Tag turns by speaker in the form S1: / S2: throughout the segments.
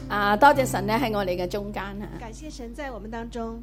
S1: 多謝神咧喺我哋嘅中間啊！
S2: 感謝神在我們當中，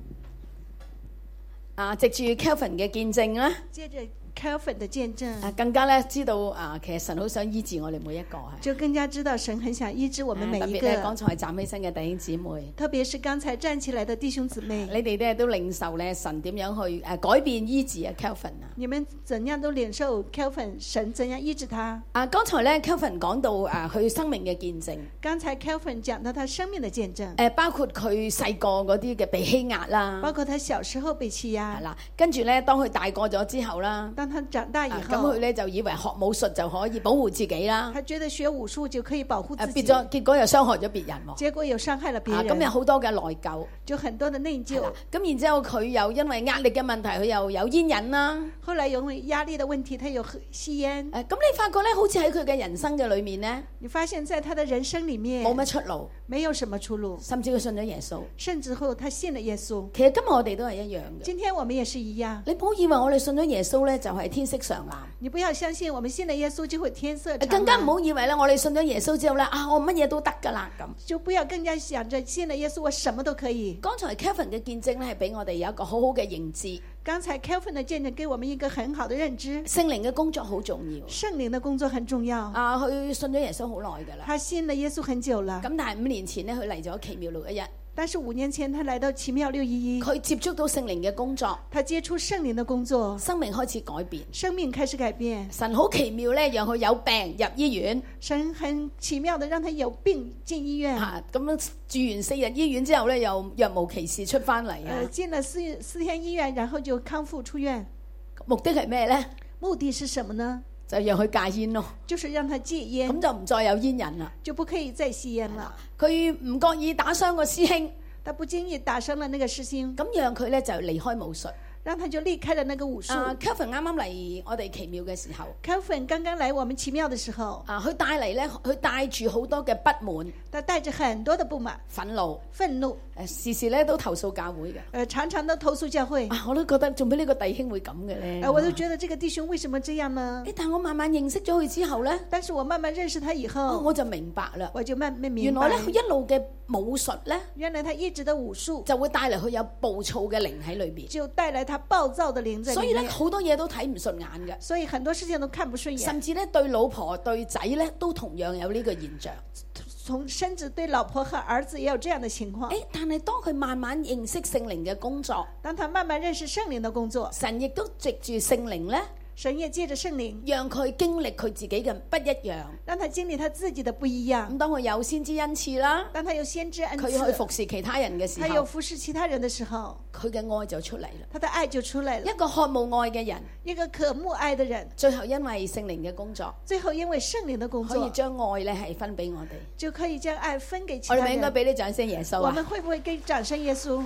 S1: 藉住 Kelvin 嘅見證啦，
S2: 借着 Kelvin 的見證，
S1: 更加咧知道其實神好想醫治我哋每一個係，
S2: 就更加知道神很想醫治我們每一
S1: 特別咧剛
S2: 個。
S1: 才站起身嘅弟兄姊妹，
S2: 特別是剛才站起來的弟兄姊妹，
S1: 你哋咧都領受咧神點樣去改變醫治啊 Kelvin 啊！
S2: 你們怎樣都領受 Kelvin 神怎樣醫治他。
S1: 剛才咧 Kelvin 講到佢生命嘅見證，
S2: 剛才 Kelvin 講到他生命的見證，
S1: 包括佢細個嗰啲嘅被欺壓啦，
S2: 包括他小時候被欺壓
S1: 係，啦，跟住咧當佢大個咗之後啦，
S2: 當他長大以
S1: 咁
S2: 後，
S1: 佢咧就以為學武術就可以保護自己啦，
S2: 他覺得學武術就可以保護自己，
S1: 結果又傷害咗別人喎。
S2: 結果又傷害了別人，
S1: 咁有好多嘅內疚，
S2: 就很多的內疚。
S1: 咁然之後佢又因為壓力嘅問題，佢又有煙癮啦。
S2: 後來因為壓力的問題，他有吸煙。
S1: 咁你發覺咧，好似喺佢嘅人生嘅裏面咧，
S2: 你發現在他的人生裡面
S1: 冇乜出路，
S2: 沒有什麼出路，
S1: 甚至佢信咗耶穌。
S2: 甚至後他信了耶穌。
S1: 其實今日我哋都係一樣嘅。
S2: 今天我們也是一樣。
S1: 你唔好以為我哋信咗耶穌咧就係天色常藍。
S2: 你不要相信我們信了耶穌就會天色常藍。
S1: 更加唔好以為咧我哋信咗耶穌之後咧我乜嘢都得㗎啦咁。
S2: 就不要更加想着信了耶穌我什麼都可以。
S1: 剛才 Kelvin 嘅見證咧係俾我哋有一個好好嘅認知。
S2: 剛才 Kelvin 的見證給我們一個很好的認知。
S1: 聖靈嘅工作好重要。
S2: 聖靈的工作很重要。
S1: 佢信咗耶穌好耐㗎啦。
S2: 他信了耶穌很久了。
S1: 咁但係5年前咧佢嚟咗奇妙611。
S2: 但是5年前他來到奇妙611，
S1: 佢接觸到聖靈嘅工作，
S2: 他接觸聖靈的工作，
S1: 生命開始改變，
S2: 生命開始改變。
S1: 神好奇妙咧，讓佢有病入醫院。
S2: 神很奇妙的讓他有病進醫院。
S1: 咁樣住完4日醫院之後咧，又若無其事出翻嚟。
S2: 進了四天醫院，然後就康復出院。
S1: 目的係咩咧？
S2: 目的是什麼呢？
S1: 就讓佢戒煙咯，
S2: 就是讓他戒煙，
S1: 咁就唔再有煙癮啦，
S2: 就不可以再吸煙了。
S1: 佢唔覺意打傷個師兄，
S2: 他不經意打傷了那個師兄，
S1: 咁讓佢咧就離開武術，
S2: 讓他就離開了那個武術。
S1: Kelvin 啱啱嚟我哋奇妙嘅時候
S2: ，Kelvin 剛剛來我們奇妙的時候，
S1: 佢帶嚟咧，佢帶住好多嘅不滿，
S2: 他帶着很多的不滿、
S1: 憤怒，時時咧都投訴教會嘅，
S2: 常常都投訴教會。
S1: 我都覺得做咩呢個弟兄會咁嘅咧？
S2: 我都覺得這個弟兄為什麼這樣呢？
S1: 但我慢慢認識咗佢之後咧，
S2: 但是我慢慢認識他以後，
S1: 我就明白啦，
S2: 我就慢慢明白，
S1: 原來咧佢一路嘅武術咧，
S2: 原來他一直的武術
S1: 就會帶嚟佢有暴躁嘅靈喺裏邊，
S2: 就帶來他暴躁的靈在裏面。
S1: 所以咧好多嘢都睇唔順眼嘅，
S2: 所以很多事情都看不順眼，
S1: 甚至咧對老婆對仔咧都同樣有呢個現象。
S2: 甚至對老婆和兒子也有這樣的情況。
S1: 但係當佢慢慢認識聖靈嘅工作，
S2: 當他慢慢認識聖靈的工作，
S1: 神亦都藉住聖靈咧，
S2: 神也借着聖靈，
S1: 讓佢經歷佢自己嘅不一樣，
S2: 讓他經歷他自己的不一樣。
S1: 咁當佢有先知恩賜啦，
S2: 當他有先知恩賜，
S1: 佢去服侍其他人嘅時候，
S2: 他有服侍其他人的時候，
S1: 佢嘅愛就出嚟啦。
S2: 他的愛就出來了。
S1: 一個渴慕愛嘅人，
S2: 一個渴慕愛的人，
S1: 最後因為聖靈嘅工作，
S2: 最後因為聖靈的工作，
S1: 可以將愛咧係分俾我哋，
S2: 就可以將愛分給其他人。
S1: 我哋咪應該俾啲掌聲耶穌啊！
S2: 我們會不會給掌聲耶穌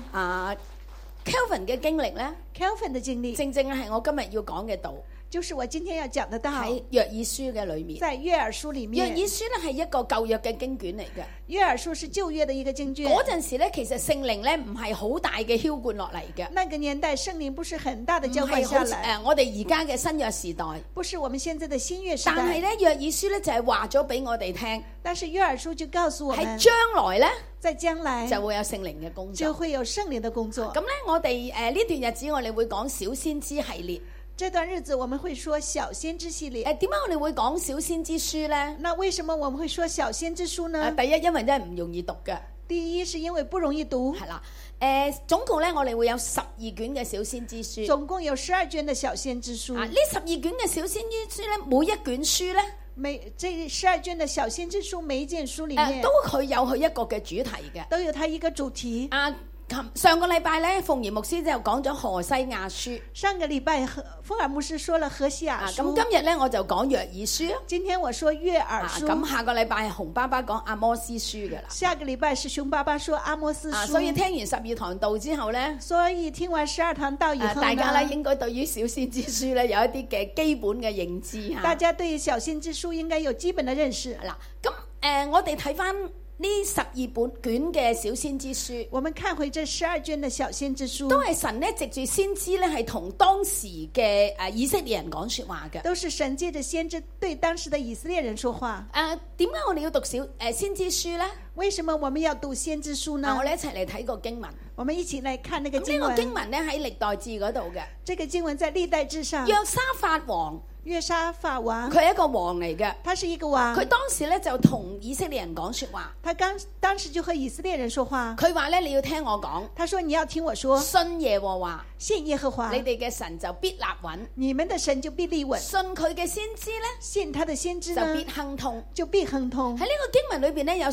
S1: ？Kelvin 嘅經歷咧
S2: ，Kelvin 的經歷，
S1: 正正係我今日要講嘅道。
S2: 就是我今天要講的道，
S1: 喺約珥書嘅裏面，
S2: 在約珥書裏面，
S1: 約珥書咧係一個舊約嘅經卷嚟嘅。
S2: 約珥書是舊約的一個經卷。
S1: 嗰陣時咧，其實聖靈咧唔係好大嘅澆灌落嚟嘅。
S2: 那個年代聖靈不是很大的澆灌下來。
S1: 我哋而家嘅新約時代，
S2: 不是我們現在的新約時代。
S1: 但係咧，約珥書咧就係話咗俾我哋聽。
S2: 但是約珥書就告訴我們，
S1: 喺將來咧，
S2: 在將來
S1: 就會有聖靈嘅工作，
S2: 就會有聖靈的工作。
S1: 咁咧，我哋呢段日子我哋會講小先知系列。
S2: 這段日子我們會說小先知系列。
S1: 點解我哋會講小先知書呢？
S2: 那為什麼我們會說小先知書呢？
S1: 第一，因為真係唔容易讀嘅。
S2: 第一是因為不容易讀。
S1: 係啦，總共咧我哋會有12卷嘅小先知書。
S2: 總共有12卷的小先知書。
S1: 呢12卷嘅小先知書咧，每一卷書咧，
S2: 這12卷的小先知書每一件書裏面，
S1: 都佢有佢一個嘅主題嘅，
S2: 都有它一個主題。
S1: 上個禮拜咧，鳳儀牧師就講咗何西亞書。
S2: 上個禮拜鳳兒牧師說了何西亞書。
S1: 咁今日咧我就講約珥書。
S2: 今天我說約珥書。
S1: 咁下個禮拜係熊爸爸講阿摩司書噶啦。
S2: 下個禮拜是熊爸爸說阿摩司書。
S1: 所以聽完12堂道之後咧，
S2: 所以聽完12堂道以後，
S1: 大家咧應該對於小先知書咧有一啲嘅基本嘅認知吓。
S2: 大家對小先知書應該有基本的認識。
S1: 嗱，咁我哋睇翻呢12本卷嘅小先知書，
S2: 我們看回這12卷的小先知書，
S1: 都係神咧藉住先知咧係同當時嘅以色列人講說話嘅。
S2: 都是神借着先知對當時的以色列人說話。
S1: 點解我哋要讀先知書咧？
S2: 為什麼我們要讀先知書呢？
S1: 我哋一齊嚟睇個經文。
S2: 我們一起來看那個經
S1: 呢個
S2: 文。
S1: 經文咧喺歷代志嗰度嘅。
S2: 這個經文在歷代志上。
S1: 約沙法王，
S2: 約沙法王，
S1: 佢係一個王嚟嘅。
S2: 他是一個王。
S1: 佢當時咧就同以色列人講說話。
S2: 他當時就和以色列人說話。
S1: 佢話咧，你要聽我講。
S2: 他說你要聽我說。
S1: 信耶和華，
S2: 信耶和華，
S1: 你哋嘅神就必立穩。
S2: 你們的神就必立穩。
S1: 信佢嘅先知咧，
S2: 信他的先知呢，
S1: 就必亨通。
S2: 就必亨通。
S1: 喺呢個經文裏邊咧有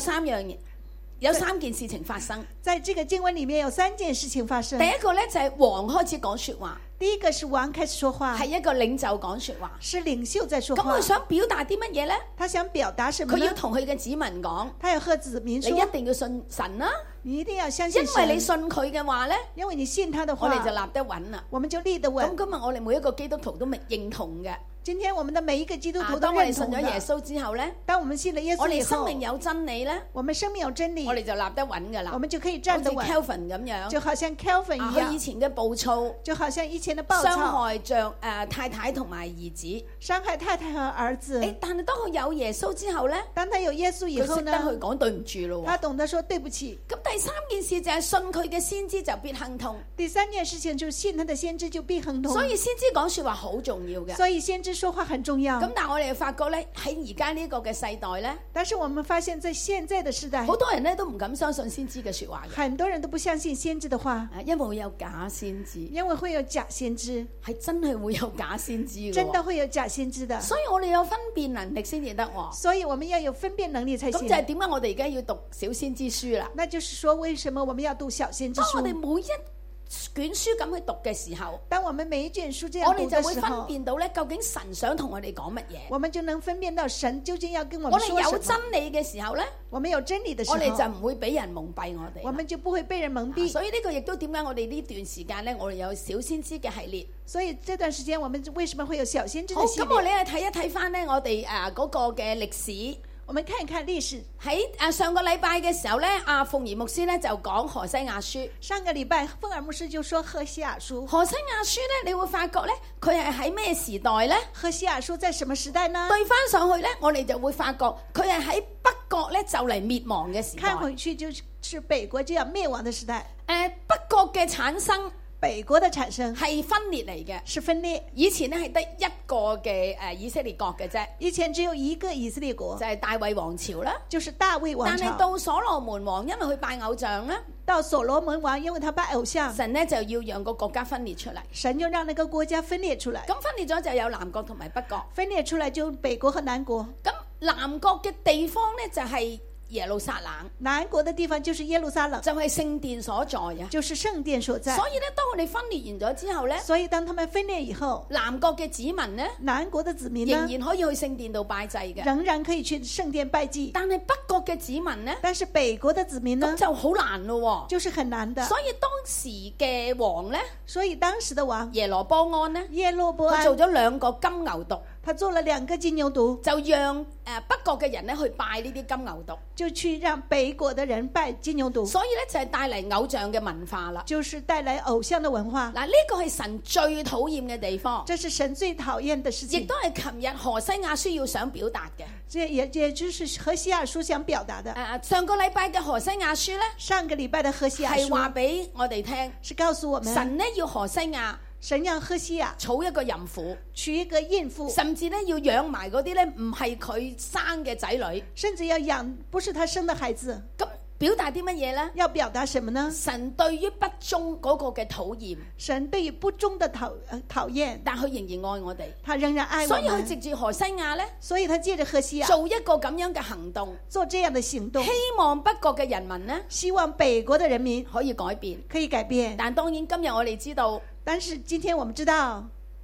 S1: 3件事情發生。
S2: 在這個經文裏面有3件事情發生。
S1: 第一個咧就係王開始講說話。
S2: 第一個是王開始說話，
S1: 係一個領袖講說話，
S2: 是領袖在說話。
S1: 咁佢想表達啲乜嘢咧？
S2: 他想表達什麼呢？
S1: 佢要同佢嘅子民講，
S2: 他要和子民說，
S1: 你一定要信神啦，
S2: 你一定要相信神，
S1: 因為你信佢嘅話咧，
S2: 因為你信他的話，
S1: 我哋就立得穩啦，
S2: 我們就立得穩。
S1: 咁今日我哋每一個基督徒都認同嘅。
S2: 今天我們的每一個基督徒都
S1: 當我哋
S2: 認同的。
S1: 信咗耶穌之後咧，
S2: 當我們信了耶穌以後，
S1: 我哋生命有真理咧，
S2: 我們生命有真理，
S1: 我哋就立得穩噶啦，
S2: 我們就可以站得穩。
S1: 好似 Calvin 咁樣，
S2: 就好像 Calvin 一樣，
S1: 佢以前嘅暴躁，
S2: 就好像以前的暴躁，
S1: 傷害太太同埋兒子，
S2: 傷害太太和兒子。
S1: 但係當佢有耶穌之後咧，
S2: 當他有耶穌以後呢，
S1: 佢識得去講對唔住咯。
S2: 他懂得說對不起。
S1: 咁第3件事就係信佢嘅先知就必亨通。
S2: 第3件事情就是信他的先知就必亨通。
S1: 所以先知講說話好重要嘅。
S2: 所以先知說話很重要。
S1: 咁但係我哋發覺咧，喺而家呢個嘅世代咧，
S2: 但是我們發現在現在的時代，
S1: 好多人咧都唔敢相信先知嘅說話嘅。
S2: 很多人都不相信先知的話，
S1: 因為會有假先知，
S2: 因為會有假先知，
S1: 係真係會有假先知嘅，
S2: 真的會有假先知的。
S1: 所以我哋有分辨能力先至得。
S2: 所以我們要有分辨能力才行。
S1: 咁就係點解我哋而家要讀小先知書啦？
S2: 那就是說，為什麼我們要讀小先知書？
S1: 當我哋每一卷書咁去讀嘅時候，
S2: 當我們每一卷書這樣
S1: 我哋
S2: 讀的時候，
S1: 就會分辨到咧，究竟神想同我哋講乜嘢。
S2: 我們就能分辨到神究竟要跟我
S1: 我
S2: 們說什麼。
S1: 哋有真理嘅時候咧，
S2: 我們有真理的時候，
S1: 我哋就唔會俾人蒙蔽我哋，
S2: 我們就不會被人蒙蔽。
S1: 所以呢個亦都點解我哋呢段時間咧，我哋有小先知嘅系列。
S2: 所以這段時間我們為什麼會有小先知的系列？
S1: 好，咁我哋睇一睇翻咧，我哋嗰個嘅歷史。
S2: 我們看一看歷史。
S1: 喺上個禮拜嘅時候咧，阿鳳儀牧師咧就講何西亞書。
S2: 上個禮拜鳳兒牧師就說何西亞書。
S1: 何西亞書咧，你會發覺咧，佢係喺咩時代咧？
S2: 何西亞書在什麼時代呢？
S1: 對翻上去咧，我哋就會發覺佢係喺北國咧就嚟滅亡嘅時代。
S2: 看回去就是北國就要滅亡的時代。
S1: 北國嘅產生。
S2: 北國的產生
S1: 係分裂嚟嘅，
S2: 是分裂。
S1: 以前咧係得一個嘅以色列國嘅啫，
S2: 以前只有一個以色列國，
S1: 就係大衛王朝啦，
S2: 就是大衛王朝。
S1: 但係到所羅門王，因為佢拜偶像啦，
S2: 到所羅門王，因為他拜偶像，
S1: 神咧就要讓個國家分裂出嚟，
S2: 神就讓那個國家分裂出嚟。
S1: 咁分裂咗就有南國同埋北國，
S2: 分裂出嚟就北國和南國。
S1: 咁南國嘅地方咧就係耶路撒冷，
S2: 南國的地方就是耶路撒冷，
S1: 就係聖殿所在啊，
S2: 就是聖殿所在。
S1: 所以咧，當我哋分裂完咗之後咧，
S2: 所以當他們分裂以後，
S1: 南國嘅子民咧，
S2: 南國的子民呢，
S1: 仍然可以去聖殿度拜祭嘅，
S2: 仍然可以去聖殿拜祭。
S1: 但係北國嘅子民咧，
S2: 但是北國的子民呢，
S1: 咁就好難咯，
S2: 就是很難的。
S1: 所以當時嘅王咧，
S2: 所以當時的王
S1: 耶羅波安咧，
S2: 耶羅波安
S1: 佢做咗2個金牛犢。
S2: 他做了2個金牛犢，
S1: 就讓北國嘅人咧去拜呢啲金牛犢，
S2: 就去讓北國的人拜金牛犢。
S1: 所以咧就係帶嚟偶像嘅文化啦，
S2: 就是帶來偶像的文化。
S1: 嗱，呢個係神最討厭嘅地方，
S2: 這是神最討厭的事情，
S1: 亦都係琴日何西亞書要想表達嘅。
S2: 這也就是何西亞書想表達的。
S1: 上個禮拜嘅何西亞書咧，
S2: 上個禮拜的何西亞書
S1: 係話俾我哋聽，
S2: 是告訴我們
S1: 神咧要何西亞。
S2: 神讓何西亞
S1: 娶一個淫婦，
S2: 娶一個孕婦，
S1: 甚至咧要養埋嗰啲咧唔係佢生嘅仔女，
S2: 甚至要養不是他生的孩子。
S1: 咁表達啲乜嘢咧？
S2: 要表達什麼呢？
S1: 神對於不忠嗰個嘅討厭，
S2: 神對於不忠的討厭，
S1: 但佢仍然愛我哋，
S2: 他仍然愛我們。
S1: 所以佢藉住何西亞咧，
S2: 所以他借着何西亞
S1: 做一個咁樣嘅行動，
S2: 做這樣的行動，
S1: 希望北國嘅人民呢，
S2: 希望北國的人民
S1: 可以改變，
S2: 可以改變。
S1: 但當然今日我哋知道。
S2: 但是今天我們知道，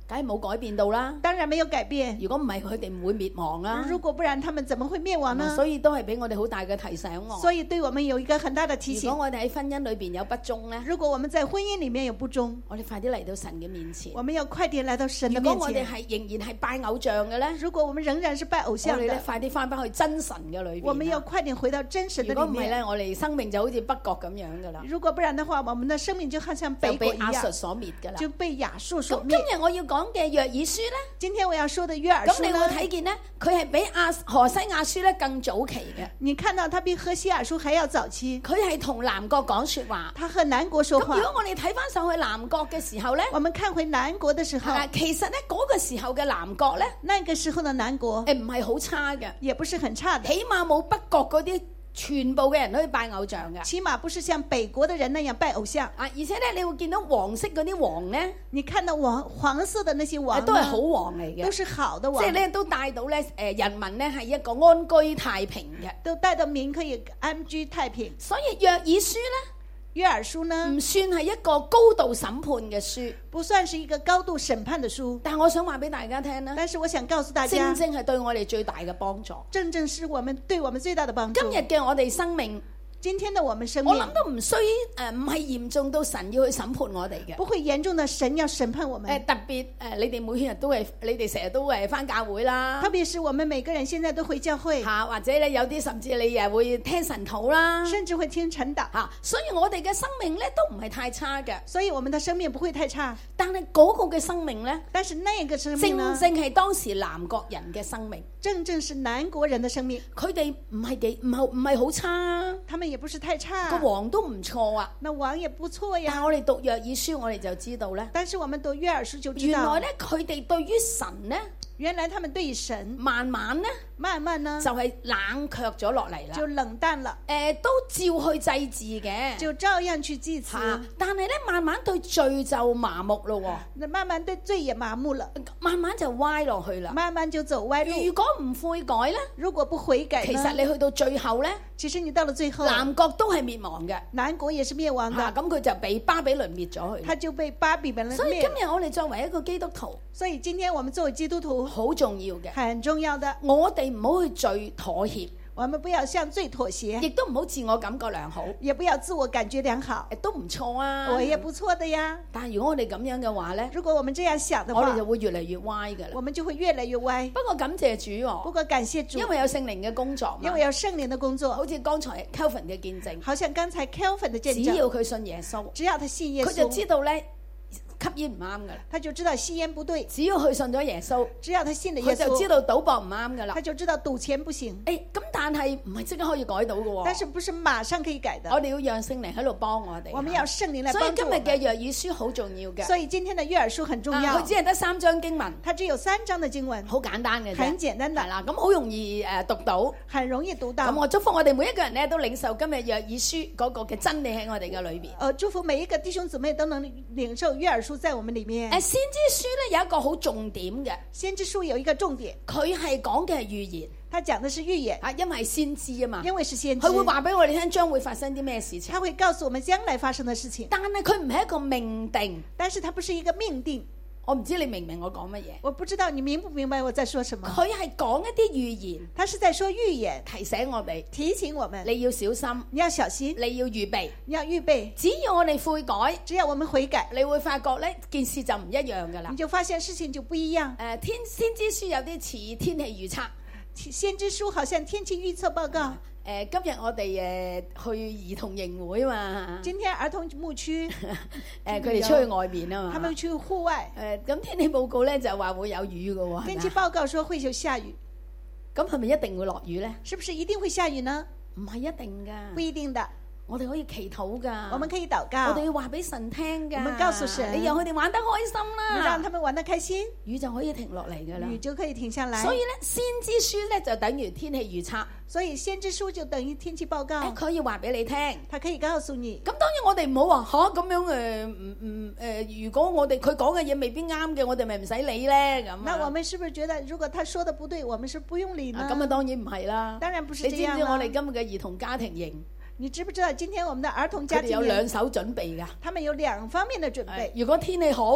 S1: 梗係冇改變到啦。
S2: 當然沒有改變。
S1: 如果唔係，佢哋唔會滅亡啦。
S2: 如果不然，他們怎麼會滅亡呢？
S1: 所以都係俾我哋好大嘅提醒喎。
S2: 所以對我們有一個很大的提醒。
S1: 如果我哋喺婚姻裏邊有不忠呢，
S2: 如果我們在婚姻裡面有不忠，
S1: 我哋快啲嚟到神嘅面前。
S2: 我們要快點來到神的面前。
S1: 如果我哋係仍然係拜偶像嘅呢，
S2: 如果我們仍然是拜偶像的，
S1: 我哋咧快啲翻返去真神嘅裏邊。
S2: 我們要快點回到真神的裡面。
S1: 如果唔係咧，我哋生命就好似北國咁樣噶啦。
S2: 如果不然的話，我們的生命就好像北國一樣，
S1: 就被亞述所滅噶啦。
S2: 就被亞述所滅。
S1: 咁今日我要講嘅約珥書咧，
S2: 今天我要說的約珥書
S1: 咁你會睇見咧，佢係比何西亞書咧更早期嘅。
S2: 你看到他比何西亞書還要早期。
S1: 佢係同南國講說話。
S2: 他和南國說話。
S1: 咁如果我哋睇翻上去南國嘅時候咧，
S2: 我們看回南國的時候，
S1: 其實咧嗰個時候嘅南國咧，
S2: 那個時候的南國
S1: 唔係好差嘅，
S2: 也不是很差的，
S1: 起碼冇北國嗰啲全部嘅人都去拜偶像嘅，
S2: 起碼不是像北國的人那樣拜偶像。
S1: 而且咧你會見到黃色嗰啲王咧，
S2: 你看到黃色的那些王
S1: 都係好王嚟嘅，
S2: 都是好的王，
S1: 即係咧都帶到咧人民咧係一個安居太平嘅，
S2: 都帶到民可以安居太平。
S1: 所以約珥書咧，
S2: 約珥書呢，
S1: 唔算係一個高度審判嘅書，
S2: 不算是一個高度審判的書。
S1: 但我想話俾大家聽啦，
S2: 但是我想告訴大家，
S1: 正正係對我哋最大嘅幫助，
S2: 正正是對我們最大的幫助。
S1: 今日嘅我哋生命，
S2: 今天的我們生命，
S1: 我諗都唔係嚴重到神要去審判我哋嘅，
S2: 不會嚴重的神要審判我們。
S1: 特別你哋每日都係，你哋成日都係返教會啦，
S2: 特別是我們每個人現在都回教會，
S1: 或者咧有啲甚至你又會聽神禱啦，
S2: 甚至會聽晨禱，
S1: 所以我哋嘅生命咧都唔係太差嘅，
S2: 所以我們的生命不會太差。
S1: 但係嗰個嘅生命咧，
S2: 但是那個生命呢，
S1: 正正係當時南國人嘅生命，
S2: 正正是南國人的生命。
S1: 佢哋唔係好差，
S2: 他們也不是太差，
S1: 個王都唔錯啊，
S2: 那王也不錯呀。
S1: 但係我哋讀約珥書，我哋就知道咧，
S2: 但是我們讀約珥書就知道，
S1: 原來咧佢哋對於神咧，
S2: 原來他們對於神
S1: 慢慢呢
S2: 就
S1: 係冷卻咗落嚟啦，
S2: 就冷淡了。
S1: 都照去祭祀嘅，
S2: 就照樣去祭祀。
S1: 但係咧慢慢對罪就麻木咯，
S2: 慢慢對罪也麻木了，
S1: 慢慢就歪落去啦，
S2: 慢慢就走歪路。
S1: 如果唔悔改咧，
S2: 如果不悔改，
S1: 其實你去到最後咧，
S2: 其實你到了最後，
S1: 南國都係滅亡嘅，
S2: 南國也是滅亡的。
S1: 咁佢就被巴比倫滅咗去，
S2: 他就被巴比倫滅。
S1: 所以今日我哋作為一個基督徒，
S2: 所以今天我們作為基督徒
S1: 好重要嘅，
S2: 很重要的，
S1: 我哋唔好去罪妥協，
S2: 我們不要向罪妥協，
S1: 亦都唔好自我感覺良好，
S2: 也不要自我感覺良好，
S1: 都唔錯啊，
S2: 我也不錯的呀。
S1: 但係如果我哋咁樣嘅話咧，
S2: 如果我們這樣想的話，
S1: 我哋就會越嚟越歪噶啦，
S2: 我們就會越來越歪。
S1: 不過感謝主，
S2: 不過感謝主，
S1: 因為有聖靈嘅工作，
S2: 因為有聖靈的工作，
S1: 好似剛才 Kelvin 嘅見證，
S2: 好像剛才 Kelvin 的見證，
S1: 只要佢信耶穌，
S2: 只要他信耶穌，
S1: 佢就知道咧吸煙唔啱噶啦，
S2: 他就知道吸煙不對。
S1: 只要佢信咗耶穌，
S2: 只要他信了耶穌，
S1: 佢就知道賭博唔啱噶啦，
S2: 他就知道賭錢不行。
S1: 咁但係唔係即刻可以改到噶喎，
S2: 但是不是馬上可以改的？
S1: 我哋要讓聖靈喺度幫我哋，
S2: 我們要聖靈來幫助我們。
S1: 所以今日嘅約珥書好重要嘅，
S2: 所以今天的約珥書很重要。
S1: 佢只係得3章經文，
S2: 它只有3章的經文，
S1: 好簡單嘅啫，
S2: 很簡單的，
S1: 係啦，咁好容易讀到，
S2: 很容易讀到。
S1: 咁我祝福我哋每一個人咧都領受今日約珥書嗰個嘅真理喺我哋嘅裏邊。
S2: 祝福每一個弟兄姊妹都能領受約珥書在我們裏面。
S1: 先知書咧有一個好重點嘅，
S2: 先知書有一個重點，
S1: 佢係講嘅係預言，
S2: 他講的是預言，
S1: 因為先知啊嘛，
S2: 因為是先知，
S1: 佢會話俾我哋聽將會發生啲咩事情，
S2: 他會告訴我們將來發生的事情，
S1: 但係佢唔係一個命定，
S2: 但是它不是一個命定。
S1: 我唔知你明唔明我講乜嘢？
S2: 我不知道你明不明白我在說什麼。
S1: 佢係講一啲預言，
S2: 他是在說預言，
S1: 提醒我哋，
S2: 提醒我們
S1: 你要小心，
S2: 你要小心，
S1: 你要預備，
S2: 你要預備。
S1: 只要我哋悔改，
S2: 只要我們悔改，
S1: 你會發覺呢件事就唔一樣噶啦。
S2: 你就發現事情就不一樣。
S1: 先知書有啲似天氣預測，
S2: 先知書好像天氣預測報告。
S1: 今日我哋去兒童營會嘛，
S2: 今天兒童牧區，
S1: 佢哋出去外面啊嘛，
S2: 他們去戶外。
S1: 咁天氣報告咧就話會有雨噶喎，
S2: 天氣報告說會有下雨，
S1: 咁係咪一定會落雨咧？
S2: 是不是一定會下雨呢？
S1: 唔係一定噶，
S2: 不一定的。
S1: 我哋可以祈禱噶，
S2: 我們可以禱告，
S1: 我哋要話俾神聽噶，
S2: 我們告訴神，
S1: 你讓佢哋玩得開心啦，
S2: 你讓他們玩得開心，
S1: 雨就可以停落嚟噶啦，
S2: 雨就可以停下來。
S1: 所以咧，先知書咧就等於天氣預測，
S2: 所以先知書就等於天氣報告。
S1: 佢可以話俾你聽，
S2: 他可以告訴你。
S1: 咁當然我哋唔好話吓咁樣如果我哋佢講嘅嘢未必啱嘅，我哋咪唔使理咧咁。
S2: 那我們是不是覺得如果他說的不對，我們是不用理呢？
S1: 咁當然唔係啦。
S2: 當然不是這樣。
S1: 你知唔知我哋今日嘅兒童家庭營？
S2: 你知不知道今天我們的兒童家庭營
S1: 有2手準備㗎？
S2: 他們有2方面的準備。
S1: 如果天氣好，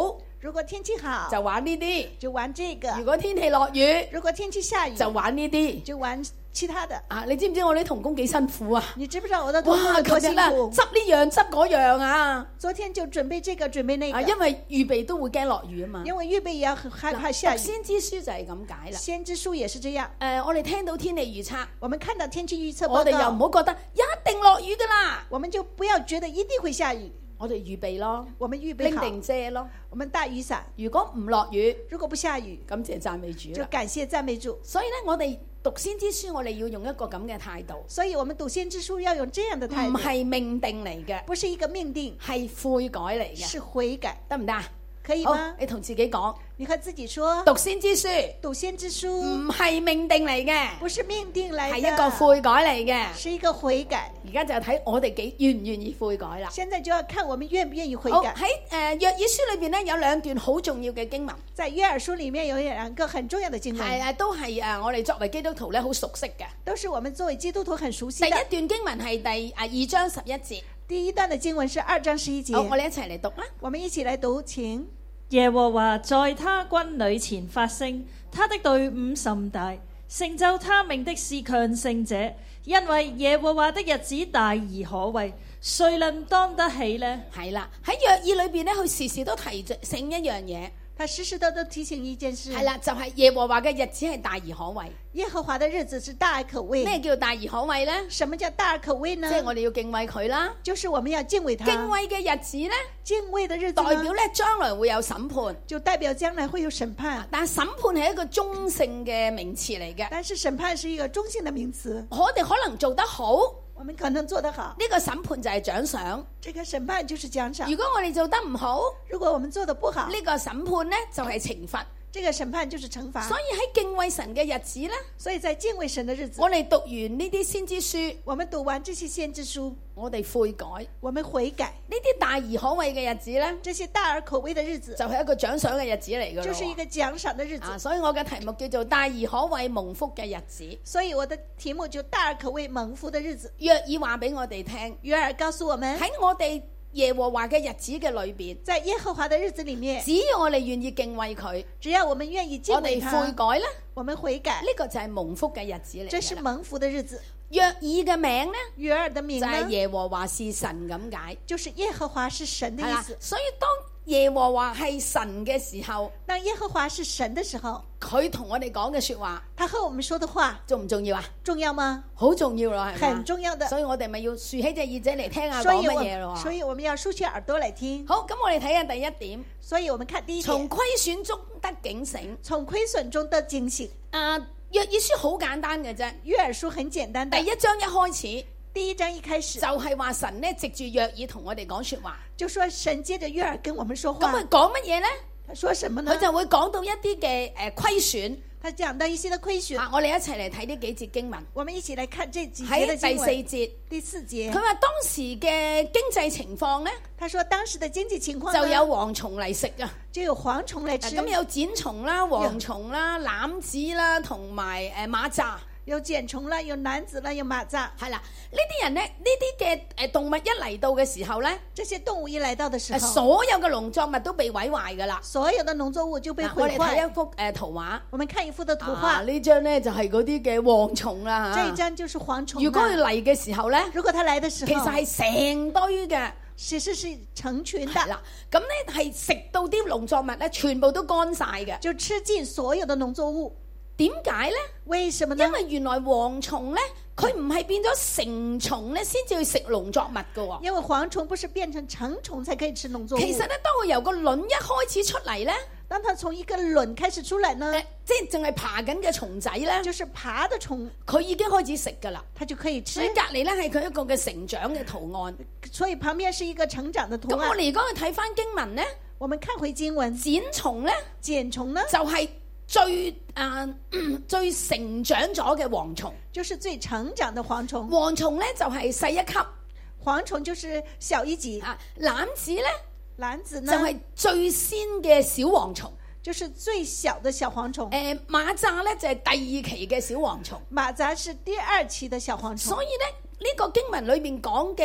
S2: 如果天氣好，
S1: 就玩呢啲；
S2: 就玩這
S1: 如
S2: 個；
S1: 果天氣落雨，
S2: 如果天氣下雨，
S1: 就玩呢啲。
S2: 就玩其他的。
S1: 啊，你知唔知我啲童工幾辛苦啊？
S2: 你知不知道我的同
S1: 哇！
S2: 工多辛
S1: 琴日啦，
S2: 苦？
S1: 執呢樣執嗰樣啊！
S2: 昨天就準備這個，準備那
S1: 啊，
S2: 個，
S1: 因為預備都會驚落雨啊嘛。
S2: 因為預備也要很害怕下雨。
S1: 讀先知書就係咁解啦。
S2: 先知書也是這樣。
S1: 我哋聽到天氣預測，
S2: 我們看到天氣預測
S1: 我哋又唔
S2: 報告，
S1: 好覺得一定落雨噶啦，
S2: 我們就不要覺得一定會下雨，
S1: 我哋預備咯，
S2: 我們預備
S1: 拎
S2: 好，
S1: 定遮咯。
S2: 我們帶雨傘。
S1: 如果唔落雨，
S2: 如果不下雨，
S1: 感謝讚美主啦。
S2: 就感謝讚美主。
S1: 所以咧，我哋讀先知書，我哋要用一個咁嘅態度，
S2: 所以我們讀先知書要用這樣的態
S1: 唔
S2: 度，
S1: 係命定嚟嘅，
S2: 不是一個命定，
S1: 係悔改嚟嘅，
S2: 是悔改，
S1: 得唔得啊？
S2: 可以
S1: 好
S2: 嗎？，
S1: 你同自己講，
S2: 你和自己說，
S1: 讀先知書
S2: 讀先知書
S1: 唔係命定嚟嘅，
S2: 不是命定來的，
S1: 係一個悔改嚟嘅。
S2: 是一個悔改。
S1: 而家就睇我哋幾願唔願意悔改啦。
S2: 現在就要看我們願不願意悔
S1: 好，
S2: 改。
S1: 喺約珥書裏邊咧有兩段好重要嘅經文，
S2: 在約珥書裡面有兩個很重要的經文，
S1: 係都係我哋作為基督徒咧好熟悉嘅。
S2: 都是我們作為基督徒很熟悉
S1: 第一
S2: 的。
S1: 段經文係2章11節，
S2: 第一段的經文是2章11
S1: 好，我
S2: 節，
S1: 哋一齊嚟讀啦。
S2: 我們一起來讀，請。
S3: 耶和華在他軍旅前發聲，他的隊伍甚大，成就他命的是強盛者，因為耶和華的日子大而可畏，誰能當得起呢？
S1: 係啦，喺約珥裏邊咧，佢時時都提醒一樣嘢，
S2: 他時時都提醒一件事，
S1: 係啦，就係耶和華嘅日子係大而可畏。
S2: 耶和華的日子是大而可畏。
S1: 咩叫大而可畏呢？
S2: 什麼叫大而可畏呢？
S1: 即係我哋要敬畏佢啦。
S2: 就是我們要敬畏他。
S1: 敬畏嘅日子呢，
S2: 敬畏的日子
S1: 代
S2: 呢
S1: 表咧將來會有審判。
S2: 就代表將來會有審判，
S1: 但係審判係一個中性嘅名詞嚟嘅，
S2: 但是審判是一個中性的名詞。
S1: 我哋可能做得好，
S2: 我們可能做得好，
S1: 呢個審判就係獎賞；
S2: 這個審判就是獎賞。
S1: 如果我哋做得唔好，
S2: 如果我們做得不好，
S1: 呢個審判呢就係懲罰。
S2: 這個審判就是懲罰。
S1: 所以喺敬畏神嘅日子呢，
S2: 所以在敬畏神的日子，
S1: 我哋讀完呢啲先知書，
S2: 我們讀完這些先知書，
S1: 我哋悔改。
S2: 我們悔改。
S1: 呢啲大而可畏嘅日子呢，
S2: 這些大而可畏的日子，
S1: 就係一個獎賞嘅日子嚟㗎。
S2: 就是一個獎賞的日子。
S1: 所以我嘅題目叫做大而可畏蒙福嘅日子。
S2: 所以我的題目就大而可畏蒙福的日子。
S1: 約珥話俾我哋聽，
S2: 約珥告訴我們
S1: 喺我哋耶和華嘅日子嘅裏邊，
S2: 在耶和華的日子裏面，
S1: 只要我哋願意敬畏佢，
S2: 只要我們願意敬
S1: 我哋
S2: 畏他，
S1: 悔改咧，
S2: 我們悔改，
S1: 呢個就係蒙福嘅日子嚟。
S2: 這是蒙福的日子。
S1: 約珥嘅名呢，
S2: 約珥的名
S1: 就係
S2: 呢，
S1: 耶和華是神咁解，
S2: 就是耶和華是神的
S1: 係啦
S2: 意思。。
S1: 所以當耶和華係神嘅時候，
S2: 當耶和華是神的時候，
S1: 佢同我哋講嘅說話
S2: 他和我們說的話
S1: 重唔重要啊？
S2: 重要嗎？
S1: 好重要咯，係嘛？
S2: 很重要的。
S1: 所以我哋咪要豎起隻耳仔嚟聽下講
S2: 所以
S1: 乜嘢咯。
S2: 所以我們要豎起耳朵來聽。
S1: 好，咁我哋睇下第一點，
S2: 所以我們看第一點，
S1: 從虧損中得警醒。
S2: 從虧損中得警醒。
S1: 約珥書好簡單嘅啫，
S2: 約珥書很簡單的，
S1: 第一章一開始
S2: 第一章一開始
S1: 就係話神咧藉住約珥同我哋講說話。
S2: 就說神接着約珥跟我們說
S1: 咁
S2: 話
S1: 佢，講乜嘢呢？
S2: 他說什麼呢
S1: 佢？就會講到一啲嘅虧損。
S2: 他講到一些的虧損。
S1: 我哋一齊嚟睇呢幾節經文。
S2: 我們一起來看這幾節
S1: 喺第
S2: 的經文。
S1: 四節，
S2: 第四節，
S1: 佢話當時嘅經濟情況呢，
S2: 他說當時的經濟情況呢
S1: 就有蝗蟲嚟食啊。
S2: 就有蝗蟲來吃，
S1: 咁有剪蟲啦、蝗蟲啦、欖子啦，同埋螞蚱。
S2: 有剪蟲啦，有蝻子啦，有螞蚱。
S1: 係啦，呢啲人呢，呢啲嘅動物一嚟到嘅時候呢，
S2: 這些動物一來到的時候，
S1: 所有嘅農作物都被毀壞噶啦。
S2: 所有的農作物就被
S1: 我哋
S2: 毀壞。
S1: 睇一幅圖畫。
S2: 我們看一幅的圖畫，
S1: 呢張呢就係嗰啲嘅蝗蟲啦。
S2: 這一張就是蝗蟲。
S1: 如果佢嚟嘅時候呢，
S2: 如果他來的時候，
S1: 其實係成堆嘅。
S2: 其實是成群的。
S1: 係啦，咁呢係食到啲農作物呢，全部都乾晒嘅。
S2: 就吃盡所有的農作物。
S1: 點解呢？
S2: 為什麼呢？
S1: 因為原來蝗蟲呢，佢唔係變咗成蟲呢先至去食農作物噶喎。
S2: 因為蝗蟲不是變成成蟲才可以吃農作物。
S1: 其實呢，當佢由個卵一開始出嚟呢，
S2: 當它從一個卵開始出來呢，
S1: 即係淨係爬緊嘅蟲仔呢，
S2: 就是爬的蟲，
S1: 佢已經開始食噶啦。
S2: 它就可以吃。
S1: 所以隔離呢係佢一個嘅成長嘅圖案。
S2: 所以旁邊是一個成長的圖案。
S1: 咁我哋如果去睇翻經文呢，
S2: 我們看回經文，
S1: 剪蟲呢，
S2: 剪蟲呢
S1: 就係最成長咗嘅蝗蟲，
S2: 就是最成長的蝗蟲。
S1: 蝗蟲呢就係細一級，
S2: 蝗蟲就是小一級。
S1: 欖子呢，
S2: 蝻子呢
S1: 就係最先嘅小蝗蟲，
S2: 就是最小的小蝗蟲。
S1: 螞蚱呢就係第二期嘅小蝗蟲。
S2: 螞蚱是第二期的小蝗蟲。
S1: 所以呢，呢個經文裏面講嘅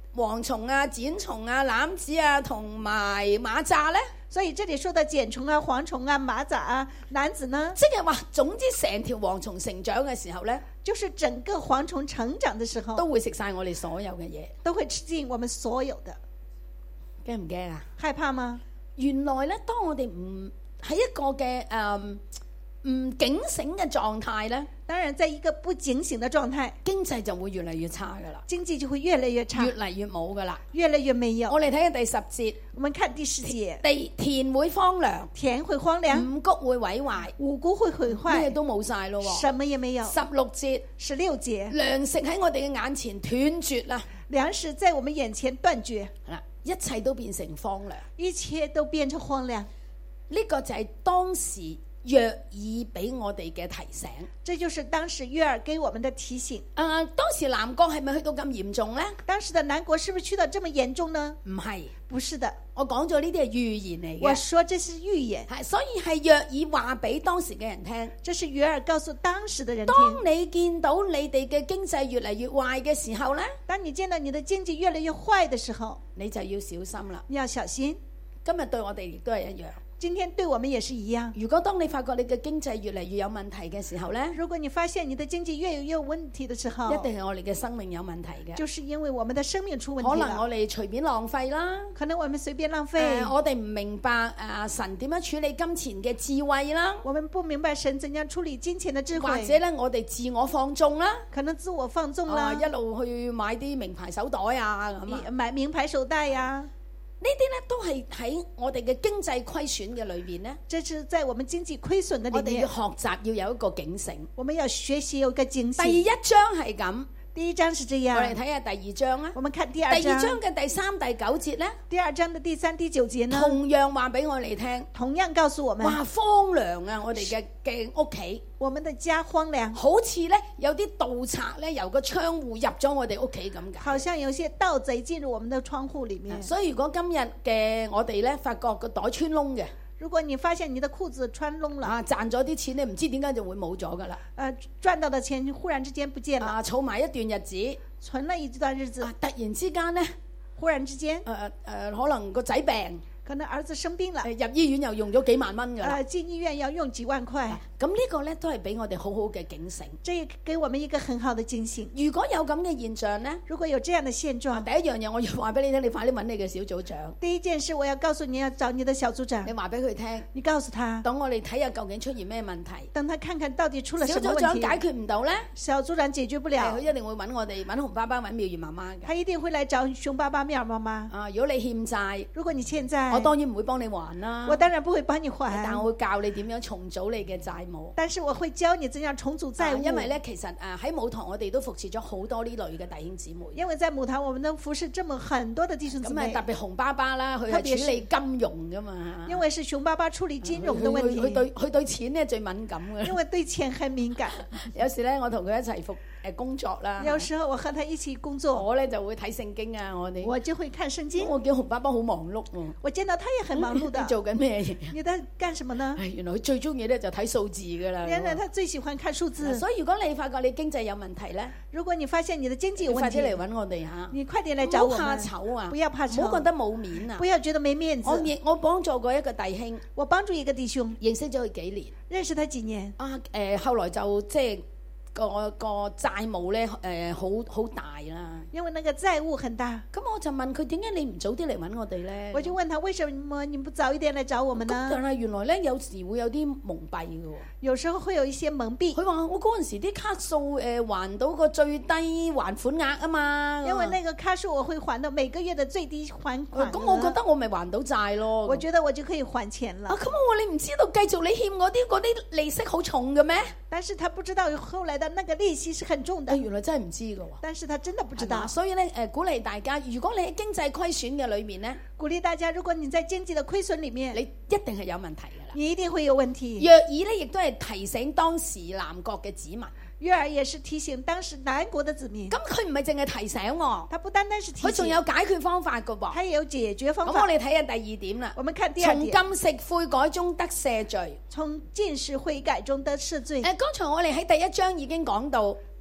S1: 蝗蟲啊、剪蟲啊、欖子啊同埋螞蚱呢？
S2: 所以這裡說到剪蟲啊、蝗蟲啊、螞蚱啊、籃子呢，
S1: 即係話總之成條蝗蟲成長嘅時候呢，
S2: 就是整個蝗蟲成長的時候，
S1: 都會食晒我哋所有嘅嘢，
S2: 都會吃盡我們所有的。
S1: 驚唔驚啊？
S2: 害怕嗎？
S1: 原來呢，當我哋唔喺一個嘅唔警醒嘅狀態呢，
S2: 當然在一個不警醒的狀態，
S1: 經濟就會越嚟越差噶啦，
S2: 經濟就會越來越差，
S1: 越嚟越冇噶啦，
S2: 越來越沒有。
S1: 我哋睇下第10節，
S2: 我們看第10節，
S1: 田會荒涼，
S2: 田會荒涼，
S1: 五穀會毀壞，
S2: 五穀會毀壞，
S1: 咩都冇晒咯，
S2: 什麼也沒有。
S1: 16節，
S2: 16節，
S1: 糧食喺我哋嘅眼前斷絕啦，
S2: 糧食在我們眼前斷絕，
S1: 一切都變成荒涼，
S2: 一切都變成荒涼。
S1: 呢個就係當時約珥俾我哋嘅提醒。
S2: 這就是當時約珥給我們的提醒。
S1: 當時南國係咪去到咁嚴重呢？
S2: 當時的南國是不是去到這麼嚴重呢？
S1: 唔係，
S2: 不是的。
S1: 我講咗呢啲係預言嚟嘅。
S2: 我說這是預言，
S1: 所以係約珥話俾當時嘅人聽。
S2: 這是約珥告訴當時的人聽。
S1: 當你見到你哋嘅經濟越嚟越壞嘅時候呢，
S2: 當你見到你的經濟越來越壞的時候，
S1: 你就要小心啦。
S2: 你要小心。
S1: 今日對我哋亦都係一樣。
S2: 今天對我們也是一樣。
S1: 如果當你發覺你嘅經濟越嚟越有問題嘅時候呢，
S2: 如果你發現你的經濟越有問題的時候，
S1: 一定係我哋嘅生命有問題嘅。
S2: 就是因為我們的生命出問題了。
S1: 可能我哋隨便浪費啦，
S2: 可能我們隨便浪費。
S1: 我哋唔明白神點樣處理金錢嘅智慧啦。
S2: 我們不明白神怎樣處理金錢的智慧。
S1: 或者咧，我哋自我放縱啦，
S2: 可能自我放縱啦，
S1: 一路去買啲名牌手袋啊，咁啊，
S2: 買名牌手袋呀。
S1: 呢啲咧都係喺我哋嘅經濟虧損嘅裏邊咧。
S2: 這是在我們經濟虧損的裏面。
S1: 我哋要學習要有一個警醒。
S2: 我們要學習有一個警醒。
S1: 第一章係咁。
S2: 第一章是這樣。
S1: 我哋睇下第二章啊。
S2: 我們看第二章。
S1: 第二章嘅第3、第9節咧。
S2: 第二章的第3、第9節呢？
S1: 同樣話俾我哋聽。
S2: 同樣告訴我們。
S1: 哇，荒涼啊！我哋嘅屋企。
S2: 我們的家荒涼。
S1: 好似咧有啲盜賊咧由個窗戶入咗我哋屋企咁解。
S2: 好像有些盜賊進入我們的窗戶裡面。
S1: 所以如果今日嘅我哋咧發覺個袋穿窿嘅。
S2: 如果你發現你的褲子穿窿了，
S1: 賺咗啲錢你唔知點解就會冇咗噶啦。
S2: 賺到的錢忽然之間不見了。
S1: 儲埋一段日子，
S2: 存了一段日子，
S1: 突然之間呢，
S2: 忽然之間，
S1: 可能個仔病，
S2: 可能兒子生病了，
S1: 入醫院又用咗幾萬蚊噶啦。
S2: 進醫院要用幾萬塊。
S1: 咁呢個呢都係俾我哋好好嘅警醒。
S2: 這給我們一個很好的警醒。
S1: 如果有咁嘅現象呢，
S2: 如果有這樣的現狀，
S1: 第一樣嘢我要話俾你聽，你快啲揾你嘅小組長。
S2: 第一件事我要告訴你，要找你的小組長。
S1: 你話俾佢聽，
S2: 你告訴他，
S1: 等我哋睇下究竟出現咩問題。
S2: 等他看看到底出了什麼問題。
S1: 小組長解決唔到呢，
S2: 小組長解決不了，
S1: 佢一定會揾我哋，揾洪爸爸，揾妙如媽媽嘅。
S2: 他一定會來找熊爸爸、妙媽媽。
S1: 如果你欠債，
S2: 如果你欠債，
S1: 我當然唔會幫你還啦。
S2: 我當然不會幫你還，
S1: 但我會教你點樣重組你嘅債務。
S2: 但是我會教你怎樣重組債務。
S1: 因為咧，其實喺母堂我哋都服侍咗好多呢類嘅弟兄姊妹。
S2: 因為在母堂，我們都服侍這麼很多的弟兄姊妹。
S1: 咁特別洪爸爸啦，佢係處理金融噶嘛。
S2: 因為是熊爸爸處理金融的問題。
S1: 佢對錢咧最敏感嘅。
S2: 因為對錢很敏感。
S1: 有時咧，我同佢一齊工作啦。
S2: 有時候我和他一起工作，
S1: 我咧就會睇聖經啊，我就
S2: 會看聖經。
S1: 我見洪爸爸好忙碌。
S2: 我見到他也很忙碌的。
S1: 你做緊咩嘢？
S2: 你在幹什麼呢？
S1: 原來佢最中意咧就睇數字噶啦。
S2: 原來他最喜歡看數字。
S1: 所以如果你發覺你經濟有問題咧，
S2: 如果你發現你的經濟有問題，
S1: 快啲嚟揾我哋嚇。
S2: 你快點嚟找我們。
S1: 唔好怕醜啊！
S2: 不要怕醜。
S1: 唔好覺得冇面啊！
S2: 不要覺得沒面子。
S1: 我幫助過一個弟兄，
S2: 我幫助一個弟兄，
S1: 認識咗佢幾年，
S2: 認識他幾年。
S1: 後來就即係。個債務咧好大啦，
S2: 因為那個債務很大。
S1: 咁我就問佢點解你唔早啲嚟揾我哋咧？
S2: 我就問他為什麼你不早一點來找我們呢？
S1: 但係原來咧有時會有啲蒙蔽嘅。
S2: 有時候會有一些蒙蔽。
S1: 佢話我嗰陣時啲卡數還到個最低還款額啊嘛。
S2: 因為那個卡數我會還到每個月的最低還款。
S1: 咁我覺得我咪還到債咯。
S2: 我覺得我就可以還錢了。
S1: 咁我話你唔知道繼續你欠我嗰啲利息好重嘅咩？
S2: 但是他不知道後來的那個利息是很重的。
S1: 原來真係唔知㗎喎。
S2: 但是他真的不知道。
S1: 所以咧鼓勵大家，如果你喺經濟虧損嘅裏面咧，
S2: 鼓勵大家，如果你在經濟的虧損裏面，
S1: 你一定係有問題㗎啦。
S2: 你一定會有問題。
S1: 約珥咧亦都係提醒當時南國嘅子民。
S2: 約珥也是提醒當時南國的子民。
S1: 咁佢唔係淨係提醒喎，
S2: 他不單單是提醒，
S1: 佢仲有解決方法㗎噃。
S2: 他也有解決方法。
S1: 咁我哋睇下第二點啦。
S2: 我們看第二點。
S1: 從禁食悔改中得赦罪。
S2: 從禁食悔改中得赦罪。
S1: 剛才我哋喺第一章已經講到。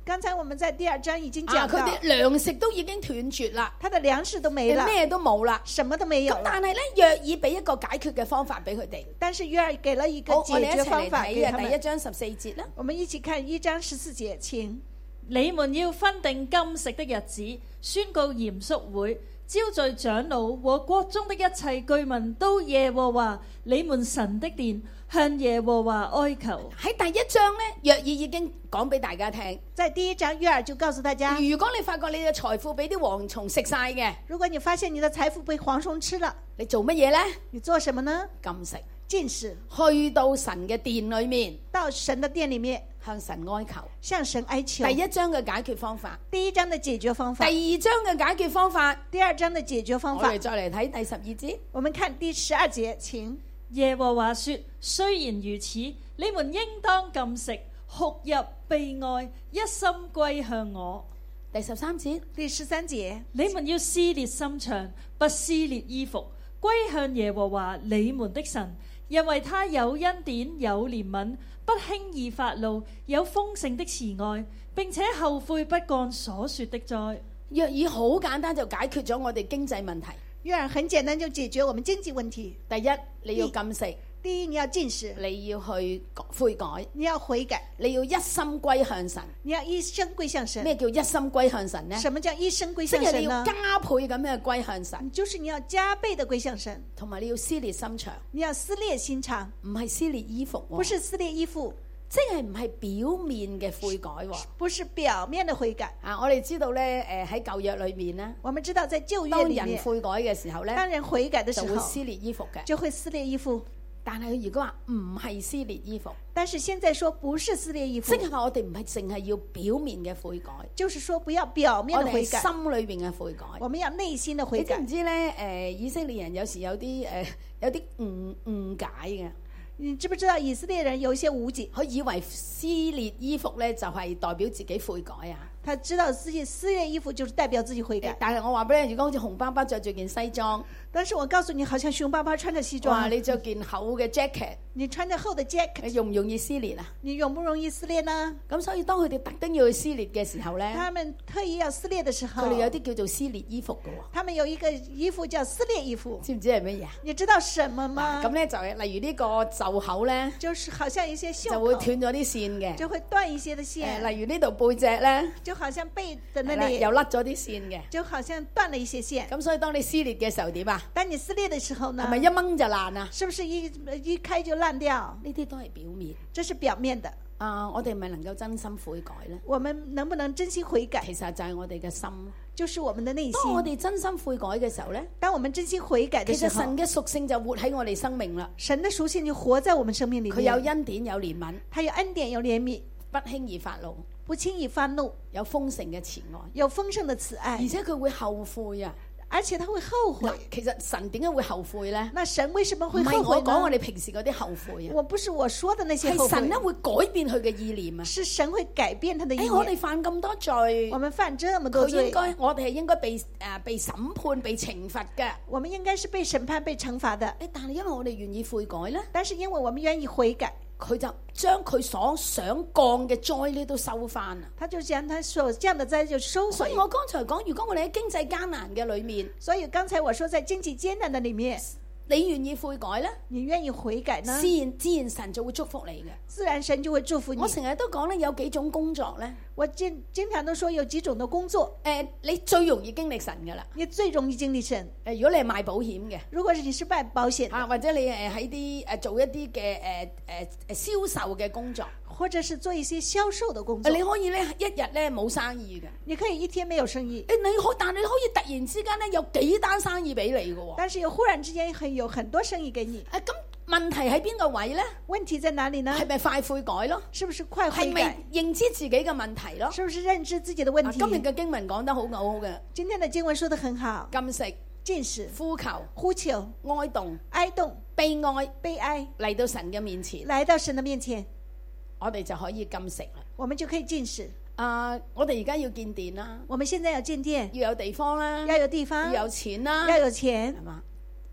S2: 剛才我們在第2章已經講到，
S1: 佢哋糧食都已經斷絕啦，
S2: 他的糧食都沒了，
S1: 咩都冇啦。
S2: 什麼都沒有了。
S1: 咁但係咧，約珥俾一個解決嘅方法俾佢哋。
S2: 但是約珥給了一個
S1: 好，
S2: 解
S1: 我哋一齊
S2: 決方法
S1: 嚟睇嘅
S2: 給他們。
S1: 第一章14節啦。
S2: 我們一起看1章14節，請。
S3: 你們要分定禁食的日子，宣告嚴肅會，招聚長老和國中的一切居民到耶和華你們神的殿，向耶和華哀求。
S1: 喺第一章咧，約珥已經講俾大家聽。
S2: 在第1章，約珥就告訴大家，
S1: 如果你發覺你嘅財富俾啲蝗蟲食晒嘅，
S2: 如果你發現你的財富被蝗蟲吃了，
S1: 你做乜嘢呢？
S2: 你做什麼呢？
S1: 禁食，
S2: 禁食，
S1: 去到神嘅殿裏面，
S2: 到神的殿裡面
S1: 向神哀求。
S2: 向神哀求。
S1: 第一章嘅解決方法，
S2: 第1章的解決方法，
S1: 第2章嘅解決方法，
S2: 第2章的解決方法。
S1: 我哋再嚟睇第12節。
S2: 我們看第12節，請。
S3: 耶和華說：雖然如此，你們應當禁食、哭泣、悲哀，一心歸向我。
S1: 第13節，
S2: 第13節，
S3: 你們要撕裂心腸，不撕裂衣服，歸向耶和華你們的神，因為他有恩典，有憐憫，不輕易發怒，有豐盛的慈愛，並且後悔不幹所說的災。
S1: 約珥好簡單就解決咗我哋經濟問題。
S2: 約珥很簡單就解決我們經濟問題。
S1: 第一，你要禁食；
S2: 第一，你要禁食，
S1: 你要去悔改；
S2: 你要悔改，
S1: 你要一心歸向神。
S2: 你要一生歸向神。
S1: 咩叫一心歸向神呢？
S2: 什麼叫一生歸
S1: 即係你要
S2: 向神呢？
S1: 加倍咁樣歸向神，
S2: 就是你要加倍的歸向神，
S1: 同埋你要撕裂心腸，
S2: 你要撕裂心腸，
S1: 唔係撕裂衣服喎，
S2: 不是撕裂衣服，
S1: 即係唔係表面嘅悔改喎。
S2: 不是表面的悔改。
S1: 啊，我哋知道咧，喺舊約裏面咧，
S2: 我們知道在舊約
S1: 當
S2: 裡面，
S1: 人悔改嘅時候咧，
S2: 當人悔改的時候，
S1: 就會撕裂衣服嘅。
S2: 就會撕裂衣服。
S1: 但係佢如果話唔係撕裂衣服，
S2: 但是現在說不是撕裂衣服
S1: 即，係話我哋唔係淨係要表面嘅悔改，
S2: 就是說不要表面
S1: 我哋係
S2: 的悔改，
S1: 心裏邊嘅悔改。
S2: 我們要內心的悔改
S1: 你知唔。知咧？以色列人有時有啲誤解嘅，
S2: 你知不知道以色列人有一些誤解？
S1: 佢以為撕裂衣服咧就係代表自己悔改啊！
S2: 他知道自己撕裂衣服就是代表自己悔改。
S1: 但係我話俾你，如果好似紅爸爸着住件西裝，
S2: 但是我告訴你，好像熊爸爸穿着西
S1: 哇！
S2: 裝，
S1: 你着件厚嘅 jacket，
S2: 你穿着厚的 jacket，
S1: 你容唔容易撕裂啊？
S2: 你容不容易撕裂呢？
S1: 咁所以當佢哋特登要去撕裂嘅時候咧，
S2: 他們特意要撕裂的時候，
S1: 佢哋有啲叫做撕裂衣服嘅喎，
S2: 他們有一個衣服叫撕裂衣服，
S1: 知唔知係乜嘢啊？
S2: 你知道什麼嗎？
S1: 咁咧就係例如呢個袖口咧，
S2: 就是好像一些袖
S1: 就會
S2: 口
S1: 斷咗啲線嘅。
S2: 就會斷一些的線，
S1: 例如呢度背脊咧，
S2: 就好像背的那
S1: 係啦
S2: 裡
S1: 又甩咗啲線嘅。
S2: 就好像斷了一些線。
S1: 咁所以當你撕裂嘅時候點啊？
S2: 當你撕裂的時候呢
S1: 係咪，一掹就爛啊？
S2: 是不是一開就爛掉？
S1: 呢啲都係表面。
S2: 這是表面的。
S1: 我哋咪能夠真心悔改咧？
S2: 我們能不能真心悔改？
S1: 其實就係我哋嘅心。
S2: 就是我們的內
S1: 當我
S2: 心。
S1: 哋真心悔改嘅時候咧，
S2: 當我們真心悔改的時候，
S1: 其實神嘅屬性就活喺我哋生命啦。
S2: 神的屬性就活在我們生命裏
S1: 佢有
S2: 面。
S1: 恩典，有憐憫，
S2: 他有恩典，有憐憫，
S1: 不輕易發怒，
S2: 不輕易發怒，
S1: 有豐盛嘅慈愛，
S2: 有豐盛的慈愛
S1: 而，且佢會後悔啊！
S2: 而且他會後悔
S1: 嗱。，其實神點解會後悔咧？
S2: 那神為什麼
S1: 唔
S2: 會後悔
S1: 係我講我
S2: 呢？
S1: 哋平時嗰啲後悔啊，
S2: 我不是我說的那些後悔
S1: 係神咧，會改變佢嘅意念啊！
S2: 是神會改變他的意
S1: 我哋
S2: 念。
S1: 犯咁多罪
S2: 我，們犯這麼多
S1: 佢應
S2: 罪，
S1: 該我哋係應該被審判、被懲罰嘅。
S2: 我們應該是被審判、被懲罰的。
S1: 但係因為我哋願意悔改咧，
S2: 但是因為我們願意悔改，
S1: 佢就將佢所想降嘅災咧都收翻啊！
S2: 他就將他所降的災就收回。
S1: 所以我剛才講，如果我哋喺經濟艱難嘅裏面，
S2: 所以剛才我說，在經濟艱難的裡面，
S1: 你願意悔改咧，
S2: 你願意悔改呢？
S1: 自然神就會祝福你嘅。
S2: 自然神就會祝福你
S1: 我。成日都講咧，有幾種工作咧，
S2: 我經常都說有幾種的工作，
S1: 你最容易經歷神噶啦。
S2: 你最容易經歷神。
S1: 如果你係賣保險嘅，
S2: 如果你是賣保險的，
S1: 或者你喺啲做一啲嘅銷售嘅工作，
S2: 或者是做一些銷售的工作，
S1: 你可以咧一日咧冇生意嘅，
S2: 你可以一天沒有生意，
S1: 但你可以突然之間咧有幾單生意俾你嘅喎。
S2: 但是忽然之間有很多生意給你。
S1: 咁問題喺邊個位咧？
S2: 問題在哪裡呢？
S1: 係咪快悔改咯？
S2: 是不是快
S1: 係咪
S2: 悔改？
S1: 認知自己嘅問題咯？
S2: 是不是認知自己的問題？
S1: 今日嘅經文講得好嘅，
S2: 今天的經文說得很好，
S1: 禁食、
S2: 禁食、
S1: 呼求、
S2: 呼求、
S1: 哀慟、
S2: 哀慟、
S1: 悲哀
S2: 悲哀，
S1: 嚟到神嘅面前，
S2: 來到神的面前，
S1: 我哋就可以禁食啦。
S2: 我們就可以禁食。
S1: 我哋而家要建殿啦，
S2: 我們現在要建殿，
S1: 要有地方啦，
S2: 要有地方，
S1: 要有錢啦，
S2: 要有錢
S1: 係。嘛？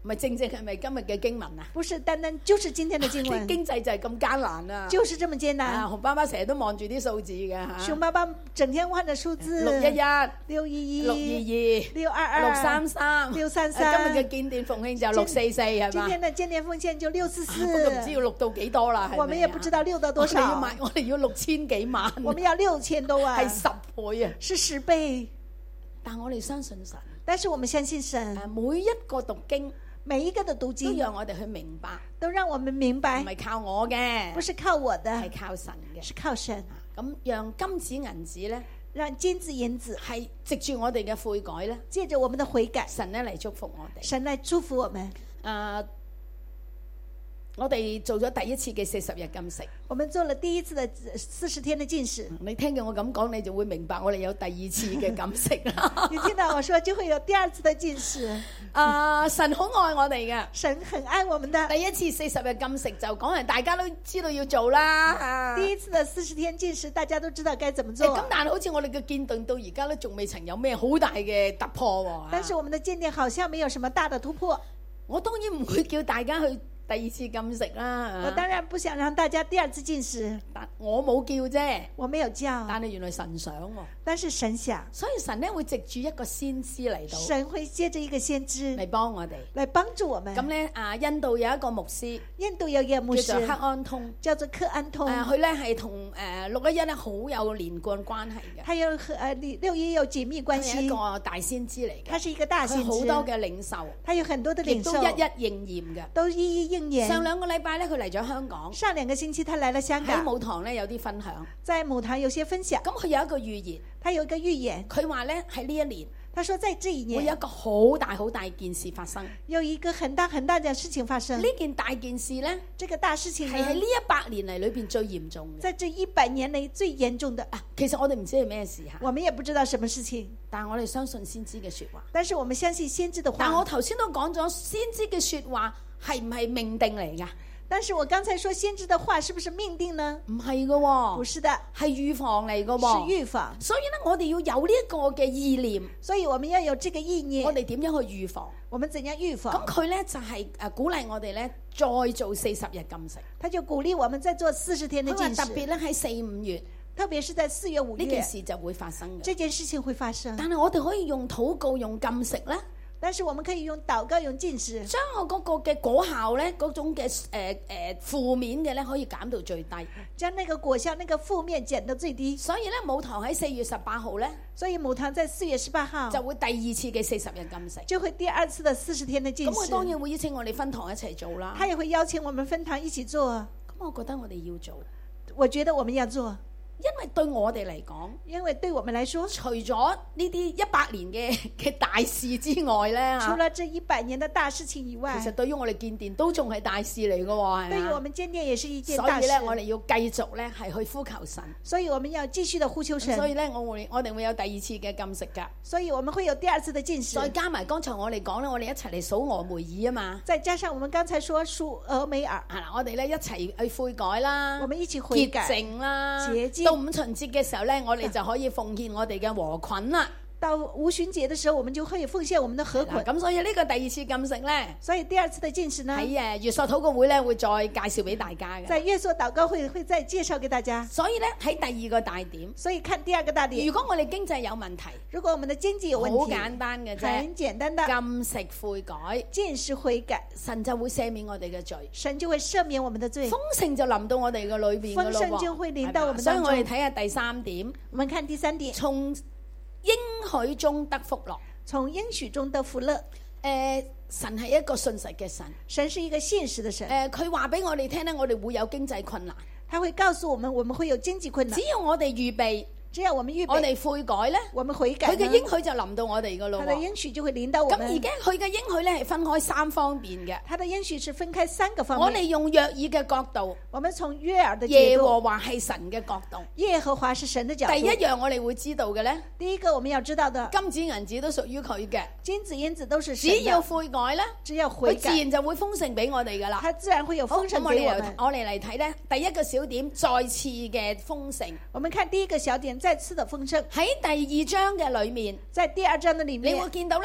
S1: 唔係正係咪今日嘅經文啊？
S2: 不是單單就是今天的經文，
S1: 經濟就係咁艱難啊！
S2: 就是這麼艱難。
S1: 熊爸爸成日都望住啲數字嘅嚇。
S2: 熊爸爸整天望着數字
S1: 611、
S2: 611、
S1: 622、
S2: 622、
S1: 633、
S2: 633。
S1: 今日嘅建殿奉獻就644係嘛？
S2: 今天的建殿奉獻就644。
S1: 不過唔知要錄到幾多啦？
S2: 我們也不知道錄到多少。
S1: 我哋要6000幾萬。
S2: 我們要6000多萬，
S1: 係10倍啊！
S2: 是10倍。
S1: 但我哋相信神。
S2: 但是我們相信神。
S1: 每一個讀經。
S2: 每一個的讀經
S1: 都讓我哋去明白，
S2: 都讓我們明白，
S1: 唔係靠我嘅，
S2: 不是靠我的，
S1: 係靠神嘅，
S2: 是靠神。
S1: 咁讓金子銀子咧，
S2: 讓金子銀子
S1: 係藉住我哋嘅悔改咧，
S2: 借着我們的悔改，
S1: 神咧嚟祝福我哋，
S2: 神來祝福我們。
S1: 我哋做咗第一次嘅40日禁食，
S2: 我們做了第一次的40天的禁食。
S1: 你聽見我咁講，你就會明白我哋有第二次嘅禁食啦。
S2: 你聽到我說，就會有第二次的禁食。
S1: 神好愛我哋嘅，
S2: 神很愛我們的。
S1: 第一次40日禁食就講係大家都知道要做啦。
S2: 第一次的40天禁食，大家都知道該怎麼做。
S1: 咁但係好似我哋嘅建殿到而家咧，仲未曾有咩好大嘅突破喎。
S2: 但是我們的建殿好像沒有什麼大的突破。
S1: 我當然唔會叫大家去第二次禁食啦。
S2: 我當然不想讓大家第二次禁食，
S1: 但我冇叫啫，
S2: 我沒有叫，
S1: 但係原來神想喎，
S2: 但是神想，
S1: 所以神咧會藉住一個先知嚟到，
S2: 神會借着一個先知
S1: 嚟幫我哋，
S2: 嚟幫助我們。
S1: 咁咧印度有一個牧師，
S2: 印度有一個牧師
S1: 叫做克安通，
S2: 叫做克安通，
S1: 佢咧係同611咧好有連貫關係嘅，
S2: 他有和611有緊密關係，
S1: 係一個大先知嚟嘅，
S2: 他是一個大先知，
S1: 好多嘅領袖，
S2: 他有很多的領袖，
S1: 亦都一一應驗嘅，
S2: 都一一應驗。
S1: 上2個禮拜咧，佢嚟咗香港，
S2: 上2個星期他來了香港，
S1: 喺母堂咧有啲分享，
S2: 在母堂有些分享。
S1: 咁佢有一個預言，
S2: 他有一個預言，
S1: 佢話咧喺呢一年，
S2: 他說在這一年
S1: 會有一個好大好大件事發生，
S2: 有一個很大很大的事情發生。
S1: 呢件大件事咧，
S2: 這個大事情
S1: 係喺呢100年嚟裏邊最嚴重嘅，
S2: 在這100年內最嚴重的。
S1: 其實我哋唔知係咩事嚇，
S2: 我們也不知道什麼事情，
S1: 但係我哋相信先知嘅説話。
S2: 但是我們相信先知的話。
S1: 但我頭先都講咗，先知嘅説話係唔係命定嚟㗎？
S2: 但是我剛才說先知的話是不是命定呢？
S1: 唔係嘅喎，
S2: 不是的，
S1: 係預防嚟嘅喎，
S2: 是預防。
S1: 所以咧，我哋要有呢一個嘅意念，
S2: 所以我們要有這個意念。
S1: 我哋點樣去預防？
S2: 我們怎樣預防？
S1: 咁佢咧就係鼓勵我哋咧再做40日禁食。
S2: 他就鼓勵我們再做40天的禁食。
S1: 特別咧喺4、5月，
S2: 特別是在4月、5月，
S1: 呢件事就會發生嘅。
S2: 這件事情會發生。
S1: 但係我哋可以用禱告、用禁食咧。
S2: 但是我們可以用禱告、用禁食，
S1: 將我嗰個嘅果效咧，嗰種嘅負面嘅咧，可以減到最低。
S2: 將那個果效、那個負面減到最低。
S1: 所以咧，母堂喺4月18號咧，
S2: 所以母堂在4月18號
S1: 就會第二次嘅40日禁食，
S2: 就會第二次的40天的禁食。
S1: 咁佢當然會邀請我哋分堂一齊做啦。
S2: 他也會邀請我們分堂一起做。
S1: 咁我覺得我哋要做，
S2: 我覺得我們要做。
S1: 因為對我哋嚟講，
S2: 因為對我們來說，
S1: 除咗呢啲100年嘅大事之外咧，
S2: 除了這100年的大事情以外，
S1: 其實對於我哋建殿都仲係大事嚟嘅喎。
S2: 對於我們建殿也是一件大事。
S1: 所以咧，我哋要繼續咧係去呼求神。
S2: 所以我們要繼續的呼求神。
S1: 所以咧，我哋會有第二次嘅禁食㗎。
S2: 所以我們會有第二次的禁食。
S1: 再加埋剛才我哋講咧，我哋一齊嚟數俄梅爾啊嘛。
S2: 再加上我們剛才說數俄梅爾，
S1: 係啦，我哋咧一齊去悔改啦，
S2: 我們一起悔改
S1: 潔淨啦，
S2: 潔淨。
S1: 到5旬節嘅時候咧，我哋就可以奉獻我哋嘅禾捆啦。
S2: 到5旬節的時候，我們就可以奉獻我們的禾捆。
S1: 咁所以呢個第二次禁食咧，
S2: 所以第二次的禁食呢，
S1: 喺月朔禱告會咧會再介紹俾大家嘅。
S2: 在月朔禱告會再介紹給大家。
S1: 所以咧喺第二個大點，
S2: 所以看第二個大點。
S1: 如果我哋經濟有問題，
S2: 如果我們的經濟有問題，
S1: 好簡單嘅啫，
S2: 很簡單的
S1: 禁食悔改，
S2: 禁食悔改，
S1: 神就會赦免我哋嘅罪，
S2: 神就會赦免我們的罪，
S1: 豐盛就臨到我哋嘅裏邊㗎咯喎。
S2: 豐盛就會臨到我們
S1: 所以
S2: 當中。
S1: 我哋睇下第3點，
S2: 我們看第3點，
S1: 從應許中得福樂，
S2: 從應許中得福樂。
S1: 神係一個信實嘅神，
S2: 神是一個現實的神。
S1: 佢話俾我哋聽咧，我哋會有經濟困難，
S2: 他會告訴我們，我們會有經濟困難。
S1: 只要我哋預備。
S2: 只要我們預備，
S1: 我哋悔改咧，
S2: 我們悔改，
S1: 佢嘅應許就臨到我哋噶咯。
S2: 他的應許就會臨到我們。
S1: 咁而家佢嘅應許咧係分開3方面嘅。
S2: 他的應許是分開3個方面。
S1: 我哋用約珥嘅角度，
S2: 我們從約珥的角度，
S1: 耶和華係神嘅角度。
S2: 耶和華是神的角度。
S1: 第一樣我哋會知道嘅咧，
S2: 第一個我們要知道的，
S1: 金子銀子都屬於佢嘅，
S2: 金子銀子都是神的。
S1: 只要悔改咧，
S2: 只要悔改，
S1: 佢自然就會豐盛俾我哋噶啦。
S2: 他自然會有豐盛給我們。
S1: 我哋嚟睇咧，第一個小點，再次嘅豐盛。
S2: 我們看第一個小點，再次的豐盛。
S1: 喺第2章嘅裏面，
S2: 在第2章的裏面，
S1: 你會見到咧，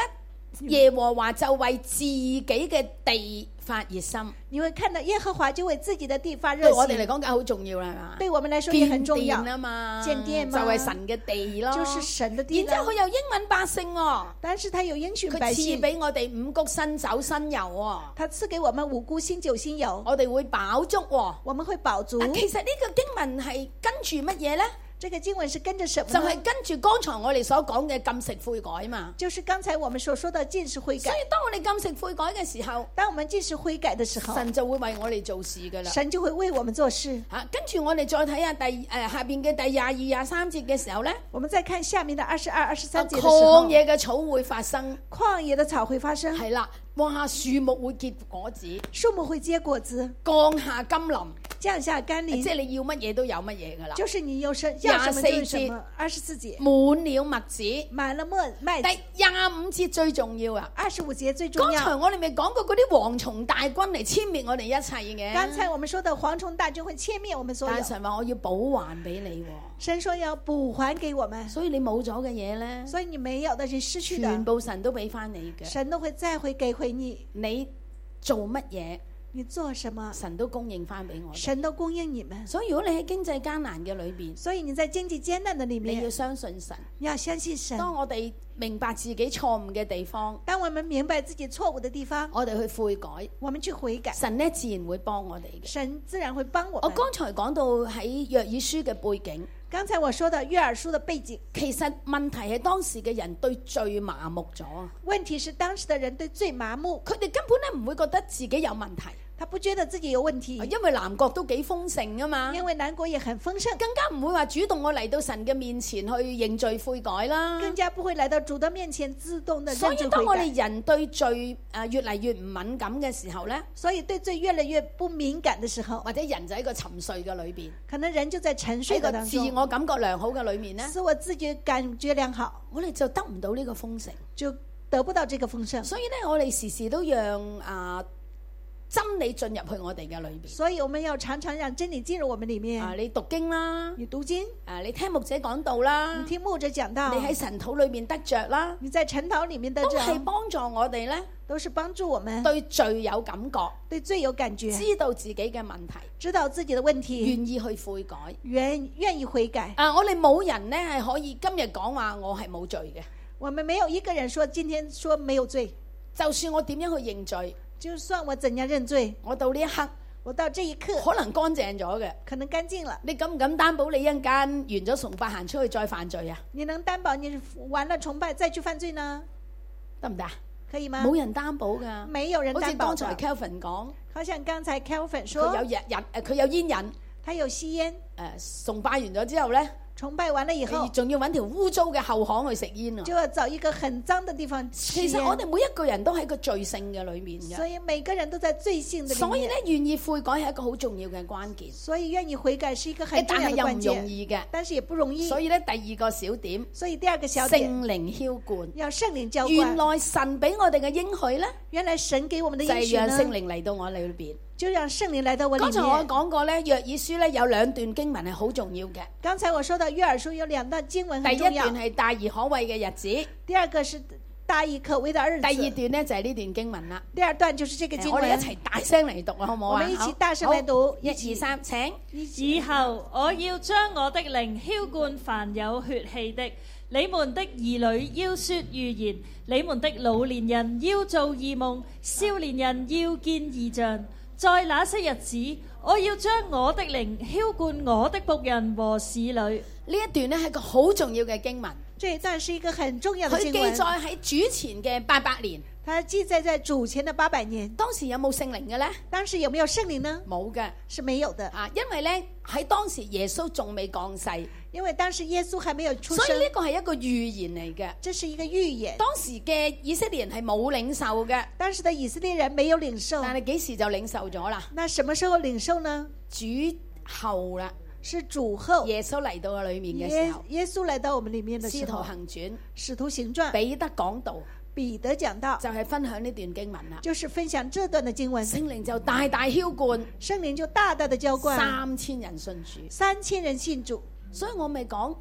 S1: 耶和華就為自己嘅地發熱心。
S2: 你會看到耶和華就為自己的地發熱
S1: 對我哋嚟
S2: 心。
S1: 講梗係好重要啦，係嘛？
S2: 對我們來說也很重要
S1: 建殿啊嘛，
S2: 建殿嘛
S1: 就係神嘅地咯，
S2: 就是神的地啦
S1: 然之後佢又應允百姓喎，
S2: 但是他有應許
S1: 佢賜
S2: 百姓，
S1: 俾我哋五穀新酒新油喎，
S2: 他賜給我們五穀新酒新油，
S1: 我哋會飽足喎。
S2: 我們會飽足。
S1: 但其實呢個經文係跟住乜嘢呢？
S2: 這個經文是跟着什麼呢？
S1: 就係跟住剛才我哋所講嘅禁食悔改嘛。
S2: 就是剛才我們所說的禁食悔改。
S1: 所以當我哋禁食悔改嘅時候，
S2: 當我們禁食悔改的時候，
S1: 神就會為我哋做事噶啦。
S2: 神就會為我們做事。
S1: 跟住我哋再睇下下邊嘅第22、23節嘅時候呢，
S2: 我們再看下面的22、23節的時
S1: 曠
S2: 候，
S1: 野嘅草會發生，
S2: 曠野的草會發生，
S1: 係啦，哇，樹木會結果子，
S2: 樹木會結果子，
S1: 降下甘霖，
S2: 降下甘霖，
S1: 即係你要乜嘢都有乜嘢噶啦。
S2: 就是你要什麼就是什麼。24節
S1: 滿了麥子，
S2: 滿了麥子。
S1: 第25節最重要啊
S2: ！25節最重要。
S1: 剛才我哋咪講過嗰啲蝗蟲大軍嚟殲滅我哋一切嘅。
S2: 剛才我們說的蝗蟲大軍會殲滅我們所有。
S1: 但神話我要補還俾你，
S2: 神說要補還給我們，
S1: 所以你冇咗嘅嘢咧，
S2: 所以你沒有的是失去的，
S1: 全部神都俾翻你嘅。
S2: 神都會再會給回你。
S1: 你做乜嘢？
S2: 你做什麼，
S1: 神都供應翻俾我。
S2: 神都供應你們。
S1: 所以如果你喺經濟艱難嘅裏邊，
S2: 所以你在經濟艱難的裏面，
S1: 你要相信神。
S2: 你要相信神。
S1: 當我哋明白自己錯誤嘅地方，
S2: 當我們明白自己錯誤的地方，
S1: 我哋去悔改，
S2: 我們去悔改，
S1: 神呢自然會幫我哋嘅。
S2: 神自然會幫我們。
S1: 我剛才講到喺約珥書嘅背景，
S2: 剛才我說的約珥書的背景，
S1: 其實問題係當時嘅人對罪麻木咗。
S2: 問題是當時的人對罪麻木，
S1: 佢哋根本咧唔會覺得自己有問題。
S2: 他不覺得自己有問題，
S1: 因為南國都幾豐盛啊嘛，
S2: 因為南國也很豐盛，
S1: 更加唔會話主動我嚟到神嘅面前去認罪悔改啦，
S2: 更加不會來到主的面前自動的認罪悔改。
S1: 所以當我哋人對罪越嚟越唔敏感嘅時候呢，
S2: 所以對罪越來越不敏感的時候，
S1: 或者人就喺個沉睡嘅裏邊，
S2: 可能人就在沉睡的當中，
S1: 自我感覺良好嘅裏面呢，
S2: 使我自己感覺良好，
S1: 我哋就得唔到呢個豐盛，
S2: 就得不到這個豐盛。
S1: 所以呢，我哋時時都讓真理進入去我哋嘅裏邊，
S2: 所以我們要常常讓真理進入我們裏面。
S1: 你讀經啦，
S2: 你讀經，
S1: 你聽牧者講道啦，
S2: 你聽牧者講道，
S1: 你喺神土裏面得着啦，
S2: 你在神土裏面得着，
S1: 都係幫助我哋呢，
S2: 都是幫助我們
S1: 對罪有感覺，
S2: 對罪有感覺，
S1: 知道自己嘅問題，
S2: 知道自己的問題，
S1: 願意去悔改，
S2: 願意悔改。
S1: 我哋冇人呢係可以今日講話我係冇罪嘅，
S2: 我們沒有一個人說今天說沒有罪，
S1: 就算我點樣去認罪，
S2: 就算我怎樣認罪，
S1: 我到呢一刻，
S2: 我到這一刻
S1: 可能乾淨咗嘅，
S2: 可能乾淨了。
S1: 你敢唔敢擔保你一陣間完咗崇拜行出去再犯罪啊？
S2: 你能擔保你完了崇拜再去犯罪呢？
S1: 得唔得？
S2: 可以嗎？
S1: 冇人擔保噶，
S2: 沒有人擔保。
S1: 好似剛才 Kelvin 講，
S2: 好像剛才 Kelvin 說，
S1: 佢有煙癮，
S2: 他有吸煙。
S1: 崇拜完咗之後呢，
S2: 崇拜完了以後，
S1: 仲要揾條污糟嘅後巷去食煙啊！
S2: 就要找一個很髒的地方吃煙。
S1: 其實我哋每一個人都喺個罪性嘅裏面嘅，
S2: 所以每個人都在罪性的裏面。
S1: 所以咧，願意悔改係一個好重要嘅關鍵。
S2: 所以願意悔改是一個很重要的關鍵，
S1: 但係又唔容易嘅，
S2: 但是也不容易。
S1: 所以咧，第二個小點，
S2: 所以第二個小點，
S1: 聖靈澆灌，
S2: 要聖靈澆灌。
S1: 原來神俾我哋嘅應許咧，
S2: 原來神給我們的應許
S1: 就係讓聖靈嚟到我哋裏邊。
S2: 就讓聖靈來到我裏面。
S1: 剛才我講過咧，約珥書咧有兩段經文係好重要嘅。
S2: 剛才我說到約珥書有兩段經文很重要。
S1: 第一段係大而可畏嘅日子，
S2: 第二個是大而可畏的日子。
S1: 第二段呢就係呢段經文啦。
S2: 第二段就是這個經文。
S1: 我哋一齊大聲嚟讀啊，好唔好啊？
S2: 我們一起大聲嚟讀。
S1: 1、2、3，請。
S3: 以後我要將我的靈澆灌凡有血氣的，你們的兒女要說預言，你們的老年人要做異夢，少年人要見異象。在那些日子，我要將我的靈澆灌我的僕人和使女。
S1: 呢一段呢係一個好重要嘅經文。
S2: 這一段是一個很重要的經文。
S1: 佢記載喺主前嘅800年。
S2: 它記載在主前的800年。
S1: 當時有冇聖靈嘅呢？
S2: 當時有沒有聖靈呢？
S1: 冇嘅，
S2: 是沒有的。
S1: 因為呢喺當時耶穌仲未降世。
S2: 因為當時耶穌還沒有出生，
S1: 所以呢個係一個預言嚟嘅。
S2: 這是一個預言。
S1: 當時嘅以色列人係冇領受嘅。
S2: 當時的以色列人沒有領受。
S1: 但係幾時就領受咗啦？
S2: 那什麼時候領受呢？
S1: 主後啦，
S2: 是主後。
S1: 耶穌嚟到我裏面嘅時候，
S2: 耶穌來到我們裏面的時候。
S1: 使徒行傳，
S2: 使徒行傳。
S1: 彼得講道，
S2: 彼得講道，
S1: 就係分享呢段經文啦。
S2: 就是分享這段的經文。
S1: 聖靈就大大澆灌，
S2: 聖靈就大大的澆灌，
S1: 3000人信主，
S2: 3000人信主。
S1: 所以我咪講，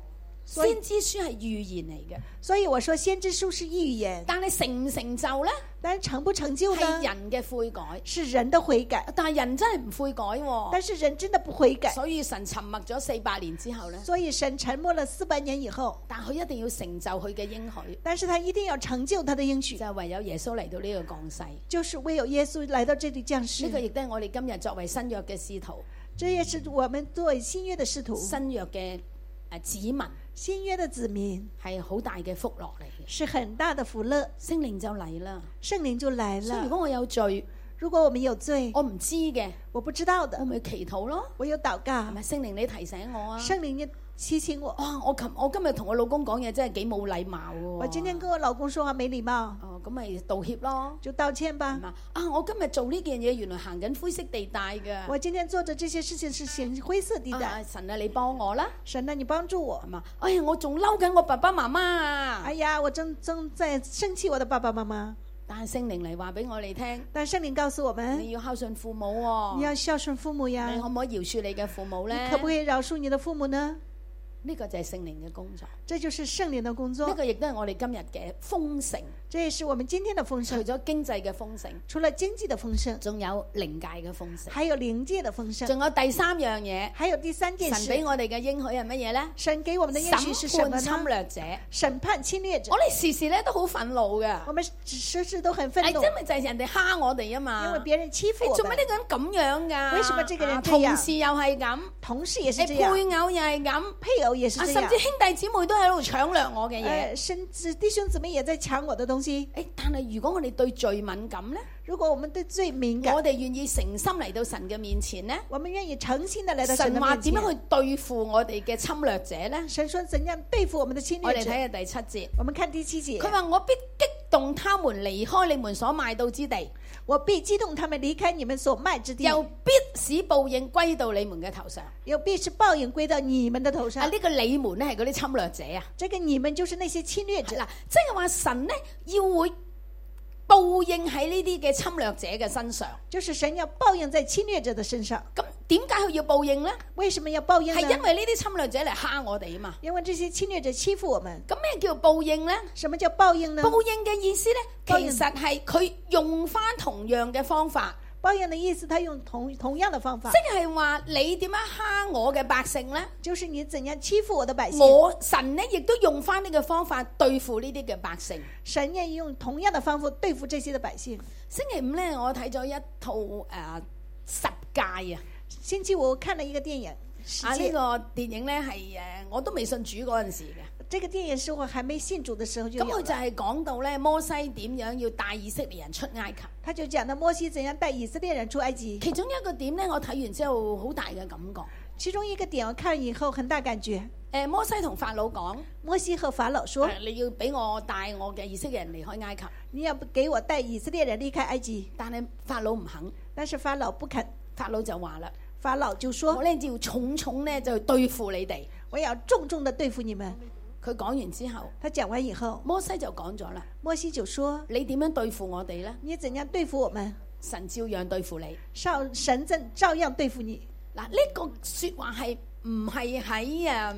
S1: 先知書係預言嚟嘅，
S2: 所以我說先知書是預言，
S1: 但係成唔成就呢？
S2: 但是成不成就呢？
S1: 係人嘅悔改，
S2: 是人的悔改，
S1: 但係人真係唔悔改喎。
S2: 但是人真的不悔改，
S1: 所以神沉默咗400年之後呢，
S2: 所以神沉默了400年以後，
S1: 但佢一定要成就佢嘅應許，
S2: 但是他一定要成就他的應許，
S1: 就係唯有耶穌嚟到呢個降世。
S2: 就是唯有耶穌來到這裏降世。
S1: 呢個亦都係我哋今日作為新約嘅使徒，
S2: 這也是我們作為新約的使徒，
S1: 新約嘅子民，
S2: 新約的子民
S1: 係好大嘅福樂嚟嘅，
S2: 是很大的福樂，
S1: 聖靈就嚟啦。
S2: 聖靈就來了。
S1: 所以如果我有罪，
S2: 如果我們有罪，
S1: 我唔知嘅，
S2: 我不知道的，
S1: 我咪祈禱咯。
S2: 我有禱告，
S1: 係咪聖靈你提醒我啊？
S2: 聖靈你提醒我。
S1: 哇！我今日同我老公講嘢真係幾冇禮貌喎。
S2: 我今天跟我老公說話沒禮貌，
S1: 哦，咁咪道歉咯，
S2: 就道歉吧。
S1: 係嘛？啊！我今日做呢件嘢，原來行緊灰色地帶嘅。
S2: 我今天做的這些事情是行灰色地帶。
S1: 神啊，你幫我啦！
S2: 神啊，你幫助我，
S1: 係嘛？哎呀，我仲嬲緊我爸爸媽媽啊！
S2: 哎呀，我正在生氣我的爸爸媽媽。
S1: 但係聖靈嚟話俾我哋聽，
S2: 但聖靈告訴我們，
S1: 你要孝順父母喎。
S2: 你要孝順父母呀。
S1: 你可唔可以饒恕你嘅父母呢？
S2: 你可不可以饒恕你的父母呢？
S1: 呢個就係聖靈嘅工作，
S2: 這就是聖靈的工作。
S1: 呢個亦都係我哋今日嘅豐盛。
S2: 這也是我們今天的豐盛。
S1: 除咗經濟嘅豐盛，
S2: 除了經濟的豐盛，
S1: 仲有靈界嘅豐盛，
S2: 還有靈界的豐盛。
S1: 仲有第3樣嘢，
S2: 還有第3件事。
S1: 神俾我哋嘅應許係乜嘢呢？
S2: 神給我們的應許是什麼呢？
S1: 審判侵略者。
S2: 審判侵略者。
S1: 我哋時時咧都好憤怒嘅。
S2: 我們時時都很憤怒。
S1: 因為就係人哋蝦我哋啊嘛。
S2: 因為別人欺負我們。
S1: 做乜呢個人咁樣㗎？
S2: 為什麼這個人這樣？
S1: 同事又係咁，
S2: 同事也是這樣。
S1: 配偶又係咁，
S2: 配偶也是這樣。
S1: 甚至兄弟姊妹都喺度搶掠我嘅嘢。
S2: 甚至弟兄姊妹也在搶我的東西。
S1: 但係如果我哋對罪敏感呢？
S2: 如果我們對罪敏感，
S1: 我哋願意誠心嚟到神嘅面前呢？
S2: 我們願意誠心的來到神的面前。
S1: 神話點樣去對付我哋嘅侵略者呢？
S2: 神說怎樣對付我們的侵略者？
S1: 我哋睇下第7節。
S2: 我們看第7節。
S1: 佢話我必激動他們離開你們所賣到之地，
S2: 我必激動他們離開你們所賣之地，
S1: 又必使報應歸到你們嘅頭上，
S2: 又必使報應歸到你們的頭上。
S1: 呢個你們呢係嗰啲侵略者啊，
S2: 這個你們就是那些侵略者。
S1: 嗱，即係話神呢要會報應喺呢啲嘅侵略者嘅身上，
S2: 就是神要報應在侵略者的身上。
S1: 咁點解佢要報應呢？
S2: 為什麼要報應呢？
S1: 係因為呢啲侵略者嚟蝦我哋啊嘛。
S2: 因為這些侵略者欺負我們。
S1: 咁咩叫報應呢？
S2: 什麼叫報應呢？
S1: 報應嘅意思呢，其實係佢用翻同樣嘅方法。
S2: 報應的意思，他用同樣的方法，
S1: 即係話你點樣蝦我嘅百姓呢？
S2: 就是你怎樣欺負我的百姓。
S1: 我神呢亦都用翻呢個方法對付呢啲嘅百姓。
S2: 神也用同樣的方法對付這些的百姓。
S1: 星期5呢，我睇咗一套十誡啊。
S2: 星期5我看了一個電影。
S1: 呢個電影呢係我都未信主嗰陣時嘅。
S2: 這個電影是我還沒信主的時候就有。
S1: 咁佢就係講到咧摩西點樣要帶以色列人出埃及。
S2: 他就講到摩西怎樣帶以色列人出埃及。
S1: 其中一個點咧，我睇完之後好大嘅感覺。
S2: 其中一個點我看完以後很大感覺。
S1: 摩西同法老講，
S2: 摩西和法老說，
S1: 你要俾我帶我嘅以色列人離開埃及。
S2: 你要給我帶以色列人離開埃及。
S1: 但係法老唔肯。
S2: 但是法老不肯。
S1: 法老就話啦，
S2: 法老就說，
S1: 我呢要重重呢就去對付你哋，
S2: 我要重重的對付你們。
S1: 佢講完之後，
S2: 他講完以後，
S1: 摩西就講咗啦。
S2: 摩西就說：
S1: 你點樣對付我哋呢？
S2: 你怎樣對付我們？
S1: 神照樣對付你。
S2: 神照樣對付你。
S1: 嗱，呢個說話係唔係喺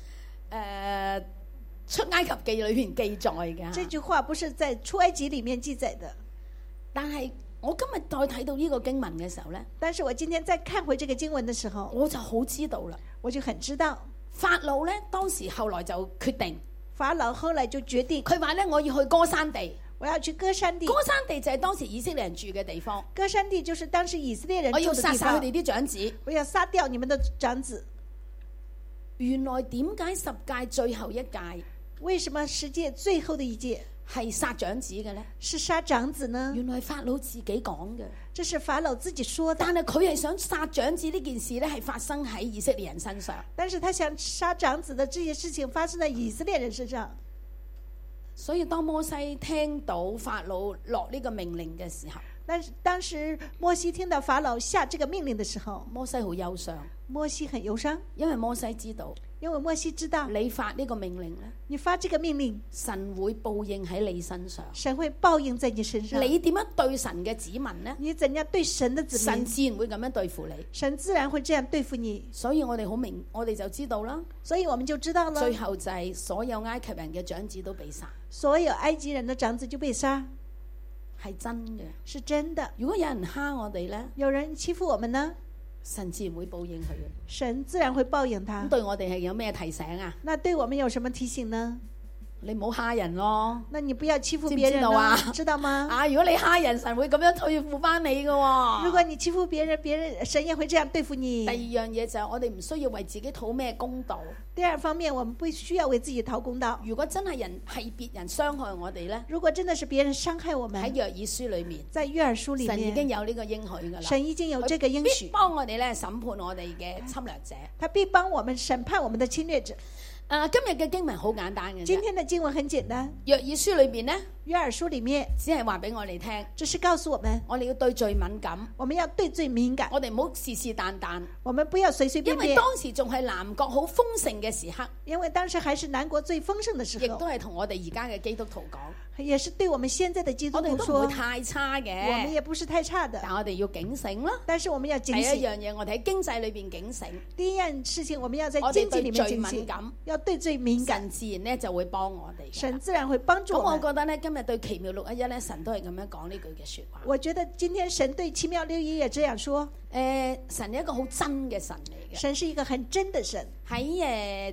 S1: 出埃及記裏面記載嘅？
S2: 這句話不是在出埃及裏面記載的。
S1: 但係我今日再睇到呢個經文嘅時候呢，
S2: 但是我今天再看回這個經文的時候，
S1: 我就好知道啦。
S2: 我就很知道。
S1: 法老呢，當時後來就決定，
S2: 法老後來就決定，
S1: 佢話呢，我要去歌珊地，
S2: 我要去歌珊地。
S1: 歌珊地就係當時以色列人住嘅地方。
S2: 歌珊地就是當時以色列人住的地方。
S1: 我要殺晒佢哋啲長子，
S2: 我要殺掉你們的長子。
S1: 原來點解十誡最後一誡？
S2: 為什麼十誡最後的一誡
S1: 係殺長子嘅呢？
S2: 是殺長子呢？
S1: 原來法老自己講嘅，
S2: 這是法老自己說的。
S1: 但係佢係想殺長子呢件事呢，係發生喺以色列人身上。
S2: 但是他想殺長子的這些事情發生在以色列人身上。
S1: 所以當摩西聽到法老落呢個命令嘅時候，
S2: 但是當時摩西聽到法老下這個命令的時候，
S1: 摩西好憂傷。
S2: 摩西很憂傷，
S1: 因為摩西知道，
S2: 因為摩西知道
S1: 你發呢個命令咧，
S2: 你發這個命令，
S1: 神會報應喺你身上。
S2: 神會報應在你身上。
S1: 你點樣對神嘅子民呢？
S2: 你怎樣對神的子民，
S1: 神自然會咁樣對付你。
S2: 神自然會這樣對付你。
S1: 所以我哋好明，我哋就知道啦。
S2: 所以我們就知道了，
S1: 最後就係所有埃及人嘅長子都被殺，
S2: 所有埃及人的長子就被殺，
S1: 係真嘅，
S2: 是真的。
S1: 如果有人蝦我哋呢，
S2: 有人欺負我們呢，
S1: 神自然會報應佢嘅。
S2: 神自然會報應他。
S1: 咁對我哋係有咩提醒啊？
S2: 那對我們有什麼提醒呢？
S1: 你唔好蝦人咯。
S2: 那你不要欺負別人咯，知道嗎？
S1: 啊，如果你蝦人，神會咁樣對付翻你嘅喎。
S2: 如果你欺負別人，別人神也會這樣對付你。
S1: 第二樣嘢就係我哋唔需要為自己討咩公道。
S2: 第二方面，我們不需要為自己討公道。
S1: 如果真係係別人傷害我哋呢，
S2: 如果真的是別人傷害我們，
S1: 喺約珥書裏面，
S2: 在約珥書裏面，
S1: 神已經有呢個應許㗎啦。
S2: 神已經有這個應許，
S1: 幫我哋咧審判我哋嘅侵略者。
S2: 他必幫我們審判我們的侵略者。
S1: 今日嘅經文好簡單嘅。
S2: 今天的經文很簡單。
S1: 約珥書裏邊呢，
S2: 約珥書裏面
S1: 只係話俾我哋聽，
S2: 只是告訴我們，
S1: 我哋要對罪敏感，
S2: 我們要對罪敏感，
S1: 我哋唔好是是但但，
S2: 我們不要隨隨便便。
S1: 因為當時仲係南國好豐盛嘅時刻，
S2: 因為當時還是南國最豐盛的時候，
S1: 亦都係同我哋而家嘅基督徒講，
S2: 也是對我們現在的基督徒說，
S1: 我哋都唔會太差嘅，
S2: 我們也不是太差的，
S1: 但我哋要警醒啦。
S2: 但是我們要警
S1: 第
S2: 醒。
S1: 一樣嘢，我哋喺經濟裏邊警醒。
S2: 第一樣事情，我們要在經濟裏面警醒，要對罪敏感，
S1: 神自然咧就會幫我哋。
S2: 神自然會幫助我們。
S1: 咁我覺得咧，今日對奇妙611咧，神都係咁樣講呢句嘅說話。
S2: 我覺得今天神對奇妙611也這樣說。
S1: 神係一個好真嘅神嚟嘅。
S2: 神是一個很真的神。
S1: 喺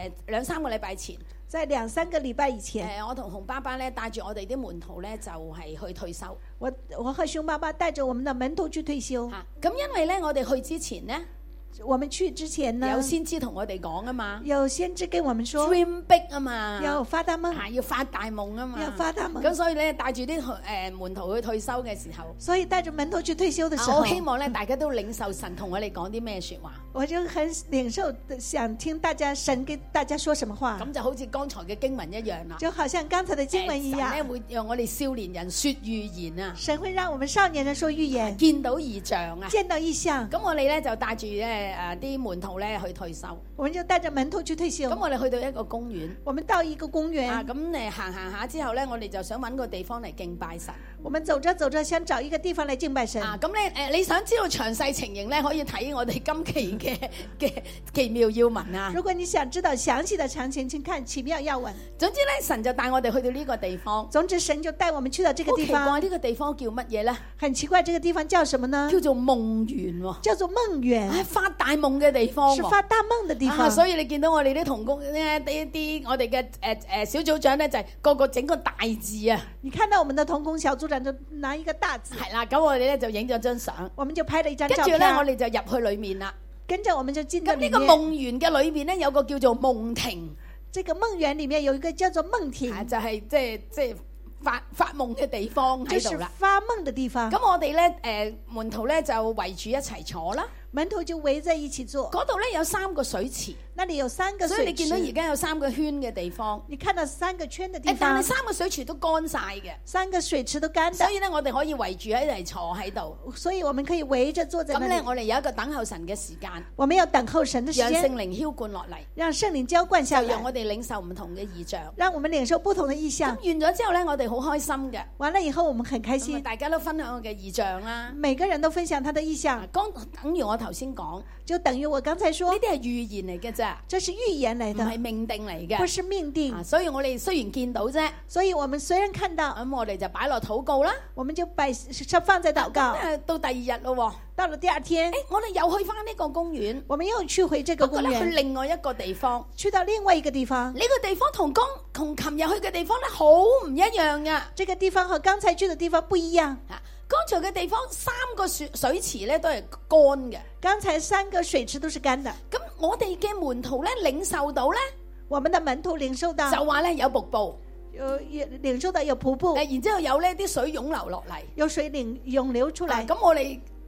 S1: 2-3個禮拜前，
S2: 在2-3個禮拜以前，
S1: 我同熊爸爸咧帶住我哋啲門徒咧就係去退休。
S2: 我和熊爸爸帶着我們的門徒去退休。
S1: 咁因為咧我哋去之前呢，
S2: 我們去之前呢，
S1: 有先知同我哋講啊嘛，
S2: 有先知跟我們說
S1: dream big 啊嘛，
S2: 要發大夢，
S1: 要發大夢啊嘛，
S2: 要發大夢。
S1: 咁所以咧帶住啲門徒去退休嘅時候，
S2: 所以帶着門徒去退休的時候，
S1: 我希望咧大家都領受神同我哋講啲咩說話。
S2: 我就很領受，想聽大家神跟大家說什麼話。
S1: 咁就好似剛才嘅經文一樣啦，
S2: 就好像剛才的經文一樣。
S1: 神咧會讓我哋少年人說預言啊，
S2: 神會讓我們少年人說預言，
S1: 見到異象啊，
S2: 見到異象。
S1: 咁我哋咧就帶住啲門徒咧去退休，
S2: 我們就帶着門徒去退休。
S1: 咁我哋去到一個公園，
S2: 我們到一個公園
S1: 啊，咁行下之後咧，我哋就想揾個地方嚟敬拜神。
S2: 我們走着走着，想找一個地方來敬拜神。
S1: 咁咧你想知道詳細情形咧，可以睇我哋今期嘅奇妙要聞啊。
S2: 如果你想知道詳細的詳情，請看奇妙要聞。
S1: 總之咧，神就帶我哋去到呢個地方。
S2: 總之神就帶我們去到這個地方。
S1: 好奇怪，呢個地方叫乜嘢咧？
S2: 很奇怪，這個地方叫什麼呢？
S1: 叫做夢園喎。
S2: 叫做夢園。
S1: 發大夢嘅地方。
S2: 是發大夢的地方。
S1: 所以你見到我哋啲同工咧，啲我哋嘅小組長咧，就係個個整個大字啊。
S2: 你看到我們的同工小組長就拿一個大字。
S1: 係啦，咁我哋咧就影咗張相，
S2: 我們就拍了一張照片。
S1: 跟住咧，我哋就入去裏面啦。
S2: 跟着我們就進到裏面。
S1: 咁呢個夢園嘅裏面咧，有個叫做夢亭。
S2: 這個夢園裏面有一個叫做夢亭，
S1: 就係即係發夢嘅地方喺度啦。
S2: 就是發夢的地方。
S1: 咁我哋咧門徒咧就圍住一齊坐啦。
S2: 門徒就圍在一起坐。
S1: 嗰度咧有3個水池。
S2: 那裡有3個水池。
S1: 所以你見到而家有3個圈嘅地方。
S2: 你看到3個圈的地方。
S1: 但係3個水池都乾晒嘅。
S2: 3個水池都乾的。
S1: 所以咧，我哋可以圍住喺嚟坐喺度。
S2: 所以我們可以圍着坐在那裡。
S1: 咁咧，我哋有一個等候神嘅時間。
S2: 我們要等候神的時間。
S1: 讓聖靈澆灌落嚟。
S2: 讓聖靈澆灌下來。
S1: 就讓我哋領受唔同嘅異象。
S2: 讓我們領受不同的異象。
S1: 咁完咗之後咧，我哋好開心嘅。
S2: 完了以後，我們很開心。
S1: 大家都分享我嘅異象啦。
S2: 每個人都分享他的異象。
S1: 等於我頭先講。
S2: 就等於我剛才說，
S1: 呢啲係預言嚟嘅啫，
S2: 這是預言嚟的，
S1: 唔係命定嚟嘅，
S2: 不是命定。
S1: 所以我哋雖然見到啫，
S2: 所以我們雖然看到，
S1: 咁我哋就擺落禱告啦，
S2: 我們就放在禱告。
S1: 到第2日咯，
S2: 到了第2天，
S1: 我哋又去翻呢個公園，
S2: 我們又去回這個公園，
S1: 去另外一個地方，
S2: 去到另外一個地方。
S1: 呢個地方同琴日去嘅地方咧好唔一樣噶，
S2: 這個地方和剛才去的地方不一樣。
S1: 剛才嘅地方3個水池咧都係乾嘅，
S2: 剛才3個水池都是乾的。
S1: 咁我哋嘅門徒咧領受到咧，
S2: 我們的門徒領受到，
S1: 就話咧有瀑布，
S2: 領受到有瀑布，
S1: 然之後有呢啲水湧流落嚟，
S2: 有水湧流出來。
S1: 咁我哋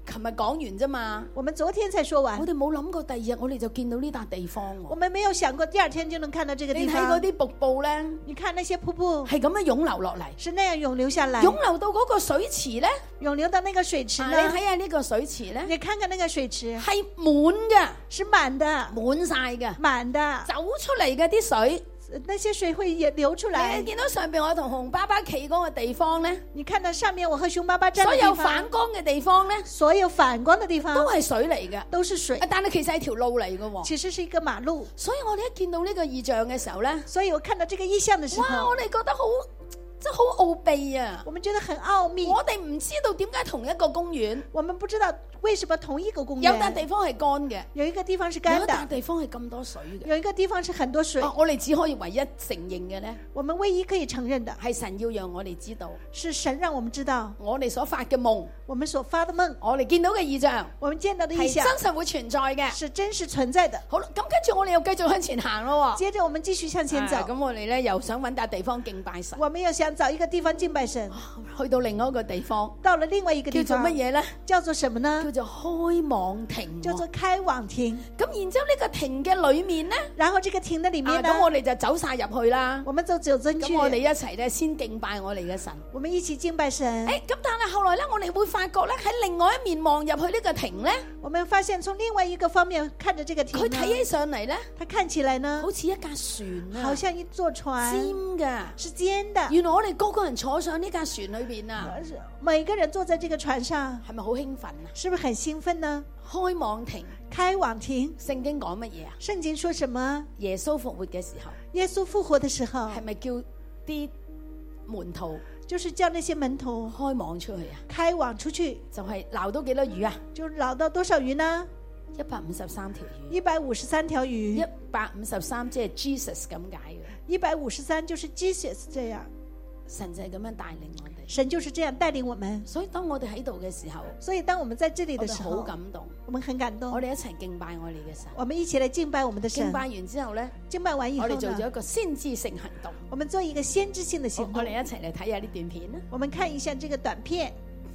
S1: 琴日講完啫嘛，
S2: 我們昨天才說完
S1: 我，哋冇諗過第二日我哋就見到呢笪地方喎。
S2: 我們沒有想過第二天就能看到這個地
S1: 你睇嗰
S2: 方。
S1: 啲瀑布咧，
S2: 你看那些瀑布
S1: 係咁樣湧流落嚟，
S2: 是那樣湧流下來，
S1: 湧流到嗰個水池咧，
S2: 湧流到那個水池
S1: 你
S2: 呢？
S1: 睇下呢個水池咧，
S2: 你看看那個水池
S1: 係滿嘅，
S2: 是滿的，
S1: 滿晒嘅，
S2: 滿的，
S1: 走出嚟嘅啲水。
S2: 那些水會也流出來
S1: 你。見到上邊我同熊爸爸企嗰個地方咧，
S2: 你看到上面我和熊爸爸站的
S1: 所
S2: 地方，
S1: 有反光嘅地方咧，
S2: 所有反光的地方
S1: 都係水嚟嘅，
S2: 都是水，
S1: 但係其實係條路嚟嘅喎。
S2: 其實是一個馬路。
S1: 所以我哋一見到呢個異象嘅時候咧，
S2: 所以我看到這個意象的時
S1: 哇！
S2: 候
S1: 我，哋覺得好，真係好奧秘啊！
S2: 我們覺得很奧秘。
S1: 我哋唔知道點解同一個公園
S2: 我們不知道為什麼同一個公
S1: 有笪
S2: 園
S1: 地方係乾嘅，
S2: 有一個地方是
S1: 有
S2: 乾
S1: 一笪
S2: 的，
S1: 地方係咁多水嘅。
S2: 有一個地方是很多水。
S1: 我哋只可以唯一承認嘅咧，
S2: 我們唯一可以承認的
S1: 係神要讓我哋知道，
S2: 是神讓我們知道，
S1: 我哋所發嘅夢，
S2: 我們所發的夢，
S1: 我哋見到嘅異象
S2: 我們見到的意
S1: 係
S2: 象
S1: 真實會存在嘅。
S2: 是真實存在的。
S1: 好啦，咁跟住我哋又繼續向前行咯。
S2: 接着我們繼續向前走，
S1: 咁我哋咧又想揾笪地方敬拜神，
S2: 我們又想找一個地方敬拜神，
S1: 去到另外一個地方，
S2: 到了另外一個地方
S1: 叫做乜嘢咧？
S2: 叫做什麼呢？
S1: 叫做開網亭。
S2: 叫做開網亭。
S1: 咁然之後呢個亭嘅裏面咧，
S2: 然後這個亭的裡面呢，
S1: 咁我哋就走晒入去啦。
S2: 我們就走進去，
S1: 咁我哋一齊咧先敬拜我哋嘅神。
S2: 我們一起敬拜神。
S1: 咁但係後來咧，我哋會發覺咧喺另外一面望入去呢個亭咧，
S2: 我們發現從另外一個方面看着這個亭呢，
S1: 佢睇起上嚟咧，
S2: 它看起來呢，
S1: 好似一架船啊，
S2: 好像一座船，
S1: 尖嘅。
S2: 是尖的。
S1: 原來我哋個個人坐上呢架船裏邊啊，
S2: 每個人坐在這個船上，
S1: 係咪好興奮啊？
S2: 是不是很興奮呢？
S1: 開網亭，
S2: 開網亭，
S1: 聖經講乜嘢啊？
S2: 聖經說什麼？
S1: 耶穌復活嘅時候，
S2: 耶穌復活的時候，
S1: 係咪叫啲門徒
S2: 就是叫那些門徒
S1: 開網出去啊？
S2: 開網出去，
S1: 就係撈到幾多魚啊？
S2: 就撈到多少魚呢
S1: 153條魚。
S2: 153條魚。
S1: 153即係 Jesus 咁解嘅。
S2: 153就是 Jesus 這樣，
S1: 神就係咁樣帶領我哋。
S2: 神就是這樣帶領我們。
S1: 所以當我哋喺度嘅時候，
S2: 所以當我們在這裡
S1: 我哋好
S2: 的時候，
S1: 感動。
S2: 我們很感動。
S1: 我哋一齊敬拜我哋嘅神。
S2: 我們一起來敬拜我們的神。
S1: 敬拜完之後呢，
S2: 敬拜完以後
S1: 我哋做咗
S2: 呢，
S1: 一個先知性行動。
S2: 我們做一個先知性的
S1: 好
S2: 行動。
S1: 我哋一齊嚟睇下呢段片啦。
S2: 我們看一下這個短片，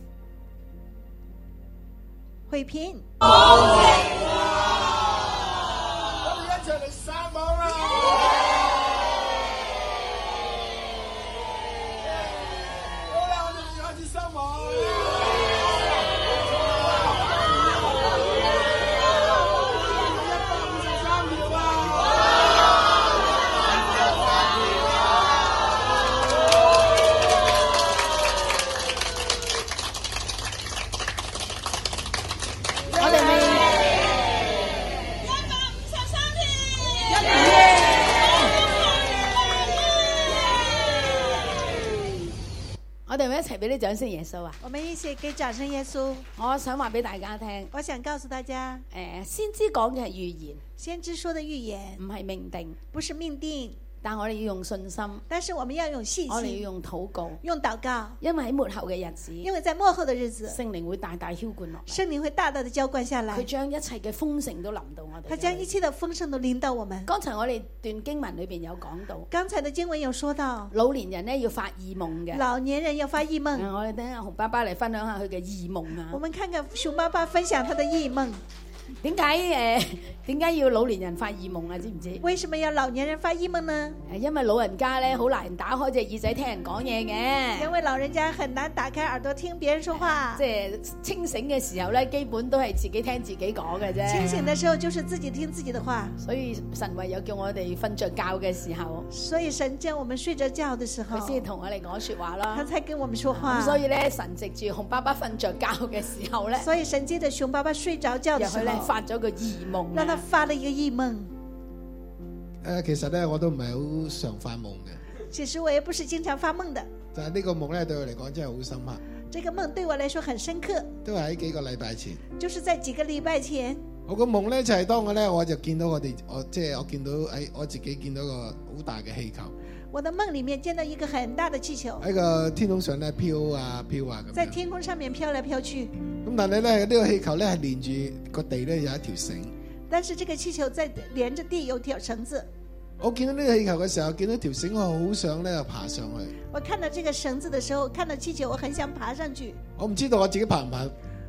S2: 慧萍。
S4: 我哋一齊嚟撒網啦！好啦，我哋開始撒網。153條啊！
S1: 我哋咪我哋咪一齊俾啲掌聲耶穌啊！
S2: 我們一起給掌聲耶穌。
S1: 我想話俾大家聽，
S2: 我想告訴大家，
S1: 先知講嘅係預言，
S2: 先知說的預言
S1: 唔係命定，
S2: 不是命定，
S1: 但我哋要用信心，
S2: 但是我們要用信
S1: 我哋要
S2: 心，
S1: 用禱告，
S2: 用禱告，
S1: 因為喺末後嘅日子，
S2: 因為在末後的日子，
S1: 聖靈會大大澆灌落嚟，
S2: 聖靈會大大的澆灌下
S1: 佢
S2: 來，
S1: 將一切嘅豐盛都臨到我哋。
S2: 他將一切的豐盛都臨到我們。
S1: 剛才我哋段經文裏邊有講到，
S2: 剛才的經文有說到，
S1: 老年人咧要發異夢嘅。
S2: 老年人要發異夢。
S1: 我哋等下熊爸爸嚟分享下佢嘅異夢啊
S2: 我！們看看熊爸爸分享他的異夢。
S1: 點解要老年人發異夢啊？知唔知？
S2: 為什麼要老年人發異夢呢？
S1: 因為老人家咧好難打開隻耳仔聽人講嘢嘅。
S2: 因為老人家很難打開耳朵聽別人說話
S1: 即。係清醒嘅時候咧，基本都係自己聽自己講嘅啫。
S2: 清醒的時候就是自己聽自己的話。
S1: 所以神唯有叫我哋瞓着覺嘅時候，
S2: 所以神叫我們睡着覺的時候，
S1: 佢先同我哋講說話
S2: 他
S1: 啦。
S2: 才跟我們說話。
S1: 咁所以咧，神藉住熊爸爸瞓着覺嘅時候咧，
S2: 所以神接着熊爸爸睡着覺的
S1: 讓佢咧
S2: 時候，
S1: 發咗個異夢啊，
S2: 讓他發了一個異夢。
S4: 其實咧我都唔係好常發夢嘅，
S2: 其實我也不是經常發夢的，
S4: 但係呢個夢咧對我嚟講真係好深刻，
S2: 這個夢對我來說很深刻，
S4: 都係喺幾個禮拜前。
S2: 就是在幾個禮拜前，
S4: 我個夢咧就係當我就見到我見到我自己見到個好大嘅氣球
S2: 我的夢裡面見到一個很大的氣球
S4: 喺個天空上咧飄啊飄啊咁樣。
S2: 在天空上面飄來飄去，
S4: 咁但係咧呢個氣球咧係連住個地咧有一條繩。
S2: 但是這個氣球在連着地有條繩子。
S4: 我見到呢個氣球嘅時候，見到條繩，我好想咧爬上去。
S2: 我看到這個繩子的時候，看到氣球，我很想爬上去。
S4: 我唔知道我自己爬唔爬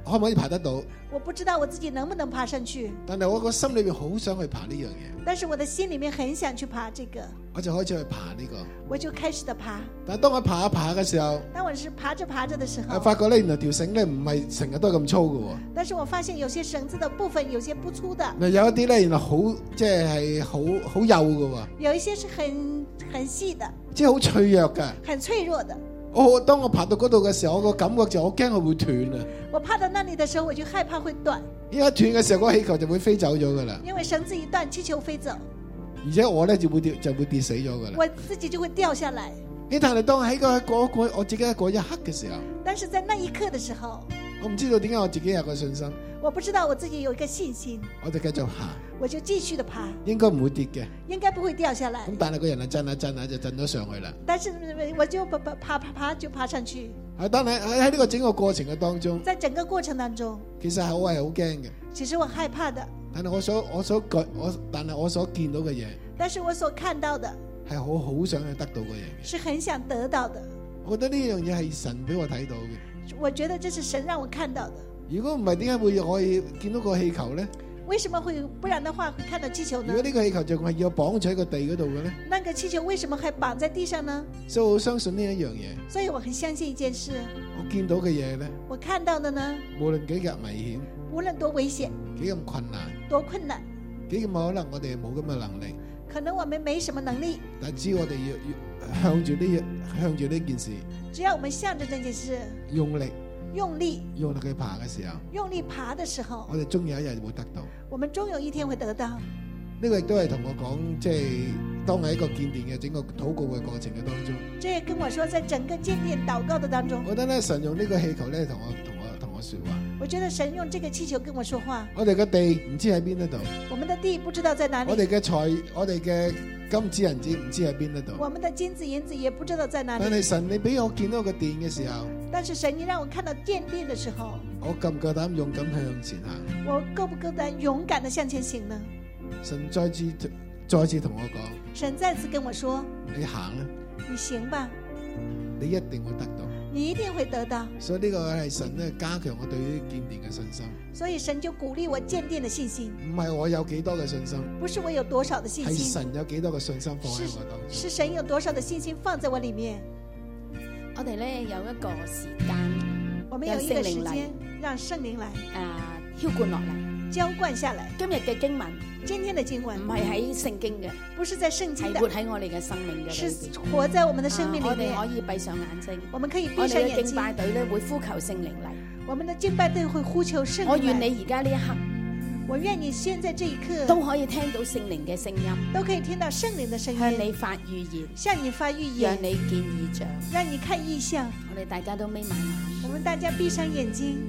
S4: 可唔可以爬得到，
S2: 我不知道我自己能不能爬上去，
S4: 但係我個心裏邊好想去爬呢樣嘢，
S2: 但是我的心里面很想去爬這個，
S4: 我就開始去爬呢個。
S2: 我就開始的爬。
S4: 但係當我爬一爬嘅時候，
S2: 當我是爬着爬着的時候，
S4: 發覺咧原來條繩咧唔係成日都係咁粗嘅喎。
S2: 但是我發現有些繩子的部分有些不粗的，
S4: 嗱有一啲咧原來好即係好幼嘅喎，
S2: 有一些是很細的，
S4: 即係好脆弱嘅。
S2: 很脆弱的。
S4: 當我爬到嗰度嘅時候，我個感覺就我驚佢會斷啊！
S2: 我爬到那裡的時候，我就害怕會斷，
S4: 因為一斷嘅時候，嗰個氣球就會飛走咗噶啦。
S2: 因為繩子一斷，氣球飛走，
S4: 而且我咧就會跌死咗噶啦。
S2: 我自己就會掉下來。
S4: 但係當喺我自己喺嗰一刻嘅時候，
S2: 但是在那一刻的時候，
S4: 我唔知道點解我自己有個信心，
S2: 我不知道我自己有一個信心，
S4: 我就繼續行，
S2: 我就繼續的爬，
S4: 應該唔會跌嘅，
S2: 應該不會掉下來。
S4: 咁但係個人係震下震下就震咗上去啦。
S2: 但是我就爬就爬上去。
S4: 但係喺呢個整個過程嘅當中，
S2: 在整個過程當中，
S4: 其實我係好驚嘅。
S2: 其實我害怕的，
S4: 但係我所見到嘅嘢，
S2: 但是我所看到的
S4: 係我好想去得到嘅嘢，
S2: 是很想得到的。
S4: 我覺得呢樣嘢係神俾我睇到嘅。
S2: 我覺得這是神讓我看到的。
S4: 如果唔係，點解會可以見到個氣球呢？
S2: 為什麼會不然的話會看到氣球呢？
S4: 如果呢個氣球就係要綁住喺個地嗰度嘅呢？
S2: 那個氣球為什麼還綁在地上呢？
S4: 所以我相信呢一樣嘢。
S2: 所以我很相信一件事。
S4: 我見到嘅嘢呢，
S2: 我看到的呢，
S4: 無論幾咁危險，
S2: 無論多危險，
S4: 幾咁困難，
S2: 多困難，
S4: 幾咁可能我哋冇咁嘅能力，
S2: 可能我們沒什麼能力，
S4: 但只要我哋要向住呢件事，
S2: 只要我們向着這件事
S4: 用力去爬嘅時候，
S2: 用力爬的時候，
S4: 我哋終有一日會得到。
S2: 我們終有一天會得到。
S4: 呢個亦都係同我講，即係當喺一個建殿嘅整個禱告嘅過程嘅當中。
S2: 這也跟我說，在整個建殿禱告的當中，
S4: 我覺得咧，神用呢個氣球咧，同我說話。
S2: 我覺得神用這個氣球跟我說話。
S4: 我哋嘅地唔知喺邊一度，
S2: 我們的地不知道在哪裡。
S4: 我哋嘅金子銀子唔知喺邊一度。
S2: 我們的金子銀子也不知道在哪裡。
S4: 但係神，你俾我見到個殿嘅時候，
S2: 但是神，你讓我看到建殿的時候，
S4: 我夠唔夠膽勇敢向前行？
S2: 我夠不夠膽勇敢地向前行呢？
S4: 神再次同我講，
S2: 神再次跟我說，
S4: 你行啦，
S2: 你行吧，
S4: 你一定會得到，
S2: 你一定會得到。
S4: 所以呢個係神咧加強我對於建殿嘅信心。
S2: 所以神就鼓勵我建殿的信心，
S4: 唔係我有幾多嘅信心，
S2: 不是我有多少的信
S4: 係
S2: 心，
S4: 神有幾多嘅信心放喺我當中。
S2: 是神有多少的信心放在我裏面。
S1: 我哋咧有一個時間，
S2: 我們有一個時間讓聖靈來
S1: 澆灌落嚟，
S2: 澆灌下來。
S1: 今日嘅經文，
S2: 今天的經文
S1: 唔係喺聖經嘅，
S2: 不是在聖經的，
S1: 係活喺我哋嘅生命嘅裏
S2: 是
S1: 邊。
S2: 活在我們的生命裏
S1: 我
S2: 面。
S1: 哋可以閉上眼睛，
S2: 我們可以
S1: 我
S2: 閉上眼睛。
S1: 哋嘅敬拜隊咧會呼求聖靈嚟。
S2: 我們的敬拜隊會呼求聖靈來。
S1: 我願你而家呢一刻，
S2: 我願你現在這一刻
S1: 都可以聽到聖靈嘅聲音，
S2: 都可以聽到聖靈的聲音，
S1: 向你發預言，
S2: 向你發預言，
S1: 讓你見異象，
S2: 讓你看異象。
S1: 我哋大家都眯埋眼。
S2: 我們大家閉上眼睛。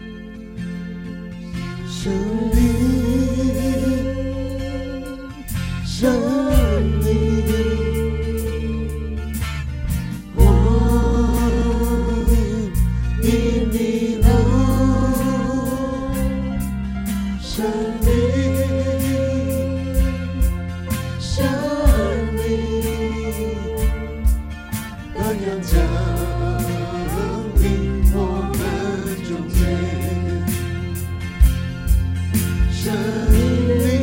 S5: 聖靈，我因你愛，聖靈，當陽降臨我們中間，聖靈。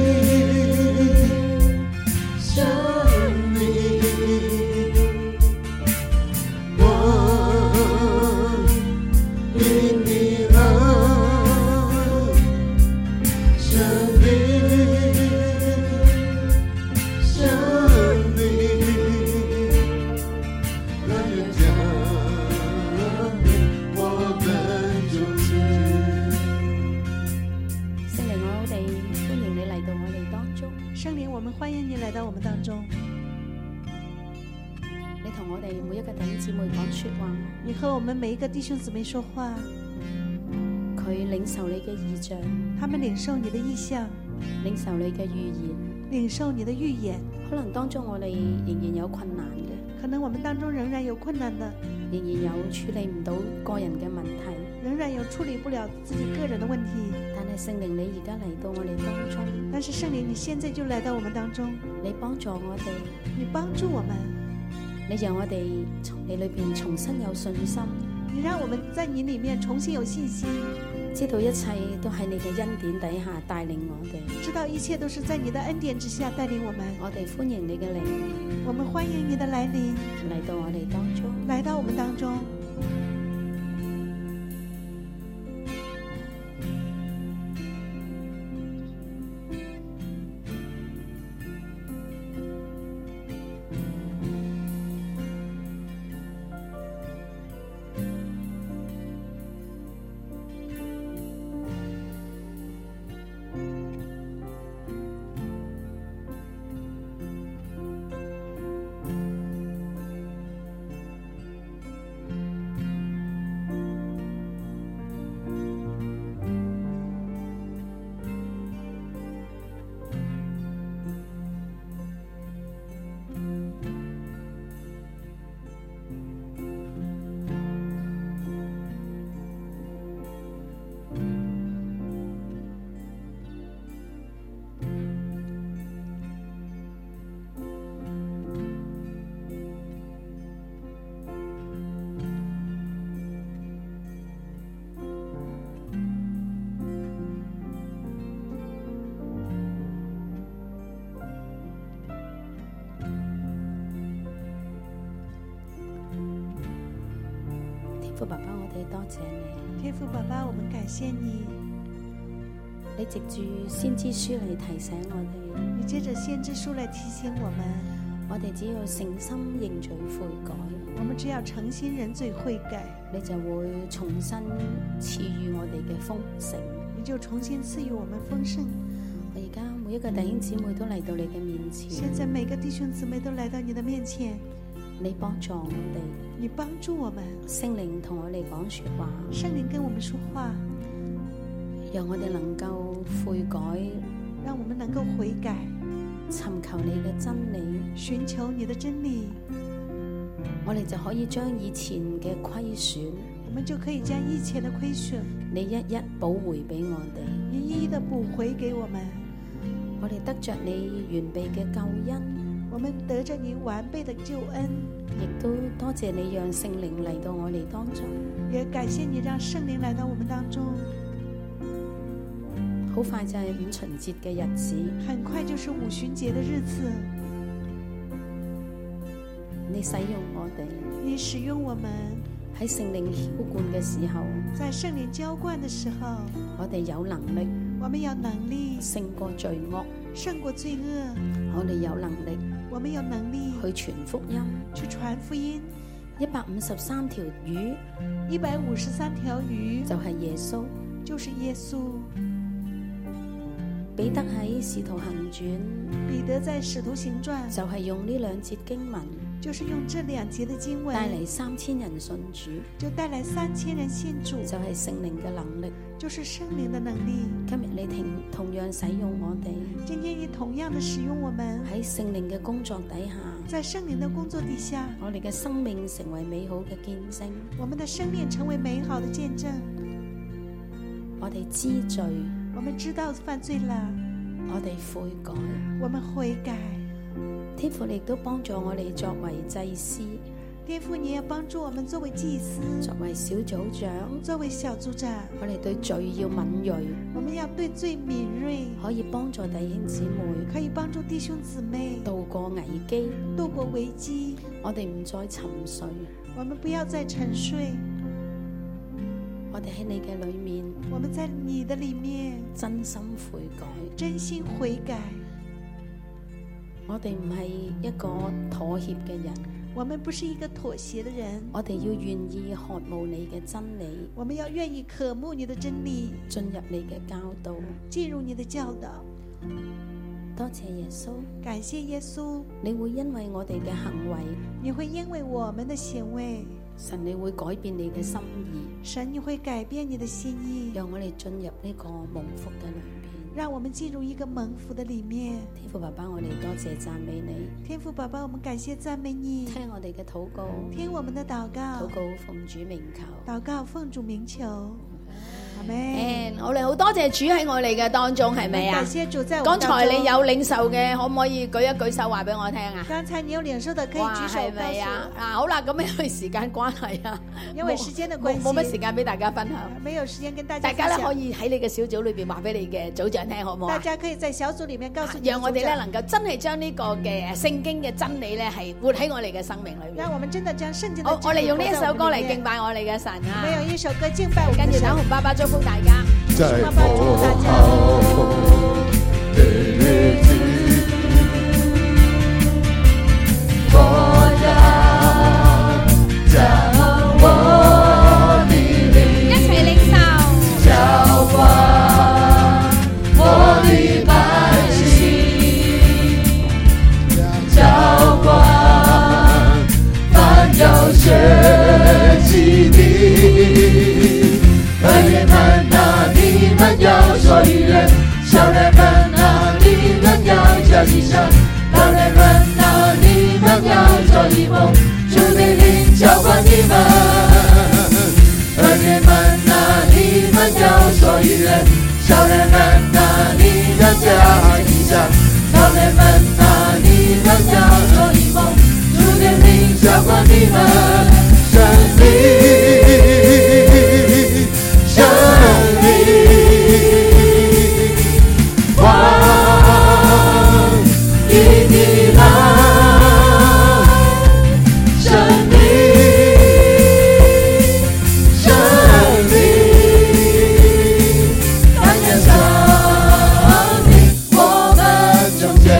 S5: 你和我們每一個弟兄姊妹說話，
S1: 佢領受你嘅異象，
S2: 他們領受你的異象，
S1: 領受你嘅預言，
S2: 領受你的預言。
S1: 可能當中我哋仍然有困難嘅，
S2: 可能我們當中仍然有困難的，
S1: 仍然有處理唔到個人嘅問題，
S2: 仍然有處理不了自己個人的問題。
S1: 但係聖靈，你而家嚟到我哋當中，
S2: 但是聖靈，你現在就來到我們當中，
S1: 你幫助我哋，
S2: 你幫助我們，
S1: 你讓我哋從你裏邊重新有信心，
S2: 你讓我們在你裏面重新有信心。
S1: 知道一切都喺你嘅恩典底下帶領我哋。
S2: 知道一切都是在你的恩典之下帶領我們。
S1: 我哋歡迎你嘅靈
S2: 我們歡迎你的來臨，
S1: 嚟到我哋當中。
S2: 來到我們當中。
S1: 父爸爸，我哋多謝你。
S2: 天父爸爸，我們感謝你。
S1: 你藉住先知書嚟提醒我哋，
S2: 你借着先知書來提醒我們，
S1: 我哋只要誠心認罪悔改，
S2: 我們只要誠心認罪悔改，
S1: 你就會重新賜予我哋嘅豐盛。
S2: 你就重新賜予我們豐盛。
S1: 我而家每一個弟兄姊妹都嚟到你嘅面前，
S2: 現在每個弟兄姊妹都來到你的面前，
S1: 你幫助我哋，
S2: 你幫助我們，
S1: 聖靈同我哋講說話，
S2: 聖靈跟我們說話，
S1: 讓我哋能夠悔改，
S2: 讓我們能夠悔改，
S1: 尋求你嘅真理，
S2: 尋求你的真理，
S1: 我哋就可以將以前嘅虧損，
S2: 我們就可以將以前的虧損，
S1: 你一一補回俾我哋，
S2: 你一一的補回給我們，
S1: 我哋得着你完備嘅救恩。
S2: 我們得着你完備的救恩，
S1: 亦都多謝你讓聖靈嚟到我哋當中，
S2: 也感謝你讓聖靈來到我們當中。
S1: 好快就係五旬節嘅日子，
S2: 很快就是五旬節的日子。
S1: 你使用我哋，
S2: 你使用我們
S1: 喺聖靈澆灌嘅時候，
S2: 在聖靈澆灌的時候，
S1: 我哋有能力，
S2: 我們有能力
S1: 勝過罪惡，
S2: 勝過罪惡，
S1: 我哋有能力，
S2: 我們有能力
S1: 去傳福音，
S2: 去傳福音。
S1: 153條魚
S2: ，153條魚
S1: 就係耶穌，
S2: 就是耶穌。
S1: 彼得喺使徒行傳，
S2: 彼得在使徒行傳
S1: 就係用呢兩節經文，
S2: 就是用這兩節的經文
S1: 帶嚟3000人信主，
S2: 就帶來3000人信主，
S1: 就係聖靈嘅能力，
S2: 就是聖靈的能力。
S1: 今日你同樣使用我哋，
S2: 今天你同樣的使用我們，
S1: 喺聖靈嘅工作底下，
S2: 在聖靈的工作底下，
S1: 我哋嘅生命成為美好嘅見證，
S2: 我們的生命成為美好的見證。
S1: 我哋知罪，
S2: 我們知道犯罪了，
S1: 我哋悔改，
S2: 我們悔改。
S1: 天父，你亦都幫助我哋作為祭司，
S2: 天父，你也幫助我們作為祭司，
S1: 作為小組長，
S2: 作為小組長，
S1: 我哋對罪要敏銳，
S2: 我們要對罪敏銳，
S1: 可以幫助弟兄姊妹，
S2: 可以幫助弟兄姊妹
S1: 度過危機，
S2: 度過危機。
S1: 我哋唔再沉睡，
S2: 我們不要再沉睡。
S1: 我哋喺你嘅裏面，
S2: 我們在你的裏面
S1: 真心悔改，
S2: 真心悔改。
S1: 我哋唔係一個妥協嘅人，
S2: 我們不是一個妥協的人，
S1: 我哋要願意渴慕你嘅真理，
S2: 我們要願意渴慕你的真理，
S1: 進入你嘅教導，
S2: 進入你的教導。
S1: 多謝耶穌，
S2: 感謝耶穌，
S1: 你會因為我哋嘅行為，
S2: 你會因為我們的行為，
S1: 神你會改變你嘅心意，
S2: 神你會改變你的心意，
S1: 讓我哋進入呢個蒙福嘅裏面，
S2: 讓我們進入一個蒙福的裏面。
S1: 天父爸爸，我哋多謝讚美你，
S2: 天父爸爸，我們感謝讚美你，
S1: 聽我哋嘅禱告，
S2: 聽我們的禱告，
S1: 禱告奉主名求，
S2: 禱告奉主名求。 阿門。
S1: 我哋好多謝主喺我哋嘅當中，係咪啊
S2: 感？謝主在我
S1: 剛
S2: 們當中。
S1: 才你有領受嘅，可唔可以舉一舉手話俾我聽啊？
S2: 剛才你有領受的可以
S1: 哇，
S2: 舉手
S1: 係
S2: 告訴
S1: 咪啊？
S2: 我。
S1: 好啦，咁因為時間關係啊，
S2: 因為時間的關係
S1: 冇乜時間俾大家分享。
S2: 沒有時間跟大家
S1: 大
S2: 分享。
S1: 家咧可以喺你嘅小組裏邊話俾你嘅組長聽，好唔好啊？
S2: 大家可以在小組裡面告訴你的
S1: 讓我哋咧
S2: 組長
S1: 能夠真係將呢個嘅聖經嘅真理咧係活喺我哋嘅生命裏面。
S2: 讓我們真的將聖經的
S1: 好，我哋用呢一首歌嚟敬
S2: 拜。
S1: 拜我哋嘅神啊！
S2: 我們用一首歌敬拜我們
S1: 跟住
S2: 的神。
S1: 等紅爸爸祝福大家。
S6: 在
S2: 爸爸祝福大家。
S6: 的日子，我要将我的灵
S1: 一齊領受。
S6: 浇灌我的百姓，浇灌凡有血气的儿女们啊，你们要做义人；小人们啊，你们要叫一声；老人们啊，你们要做义工。主的灵浇灌你们，儿女们啊，你们要做义人；小人们啊，你们叫一声；老人们啊，你们要做义工。主的灵浇灌你们，神灵。胜利，王一的浪，胜利，胜利，看见上帝我們中間。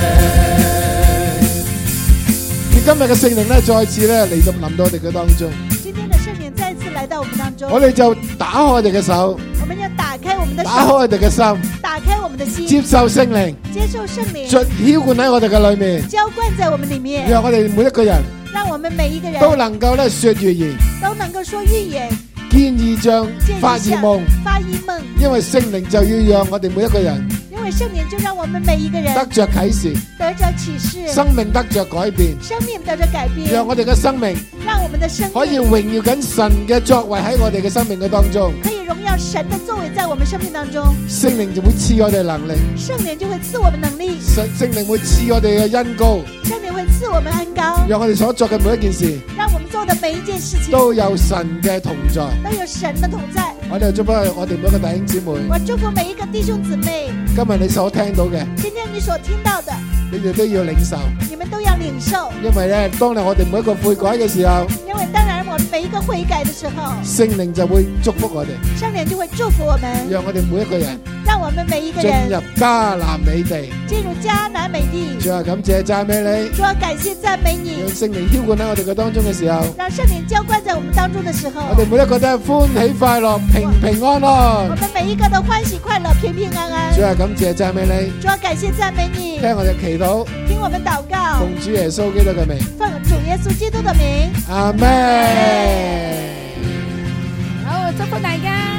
S4: 而今日嘅聖靈咧，再次咧嚟到臨到我哋嘅當中，
S2: 今天的聖靈再次來到我們當中。
S4: 我哋就打開我哋嘅手，
S2: 我們要打開我們的
S4: 打開
S2: 手，
S4: 我哋嘅心，
S2: 打開我們的心，
S4: 接受聖靈，
S2: 接受聖靈，
S4: 盡澆灌喺我哋嘅裏面，
S2: 澆灌在我們裡面，
S4: 讓我哋每一個人
S2: 讓我們每一個人
S4: 都能夠咧說預言、
S2: 都能夠說預言、
S4: 見異象、
S2: 見異象
S4: 發異夢，
S2: 發異夢。
S4: 因為聖靈就要讓我哋每一個人
S2: 因為聖靈就讓我們每一個人
S4: 得着啟示，
S2: 得着啟示，
S4: 生命得着改變，
S2: 生命得着改變，
S4: 讓我哋嘅生命
S2: 讓我們的生
S4: 可以
S2: 命
S4: 榮耀緊神嘅作為喺我哋嘅生命嘅當中，
S2: 可以榮耀神的作為在我們生命當中，
S4: 聖靈就會賜我哋能力，
S2: 聖靈就會賜我們能力，
S4: 聖靈會賜我哋嘅恩膏，
S2: 聖靈會賜我們恩膏，
S4: 讓我哋所作嘅每一件事
S2: 讓我們做的每一件事情
S4: 都有神嘅同在。
S2: 都有神的同在。
S4: 我哋祝福我哋每一個弟兄姊妹，
S2: 我祝福每一個弟兄姊妹，
S4: 今日你所聽到嘅，
S2: 今天你所聽到的，
S4: 你哋都要領受，
S2: 你們都要領受。
S4: 因為咧，當我哋每一個悔改嘅時候，
S2: 因為當然我們每一個悔改的時候，
S4: 聖靈就會祝福我哋，
S2: 聖靈就會祝福我們，
S4: 讓我哋每一個人
S2: 讓我們每一個
S4: 進
S2: 人
S4: 入迦南美地。
S2: 進入迦南美地。
S4: 主啊，感謝讚美你，
S2: 主要感謝讚美你
S4: 讓，聖靈澆灌喺我哋嘅當中嘅時候，
S2: 讓聖靈澆灌在我們當中的時候，
S4: 我哋每一個都係歡喜快樂、平平安
S2: 我
S4: 安。
S2: 們每一個都歡喜快樂、平平安安
S4: 主。啊，感謝讚美你，
S2: 主要感謝讚美你，
S4: 聽我哋祈禱，
S2: 聽我們禱告，
S4: 奉主耶穌基督嘅名，
S2: 奉主耶穌基督的名。
S4: 阿門。
S1: 好，祝福大家。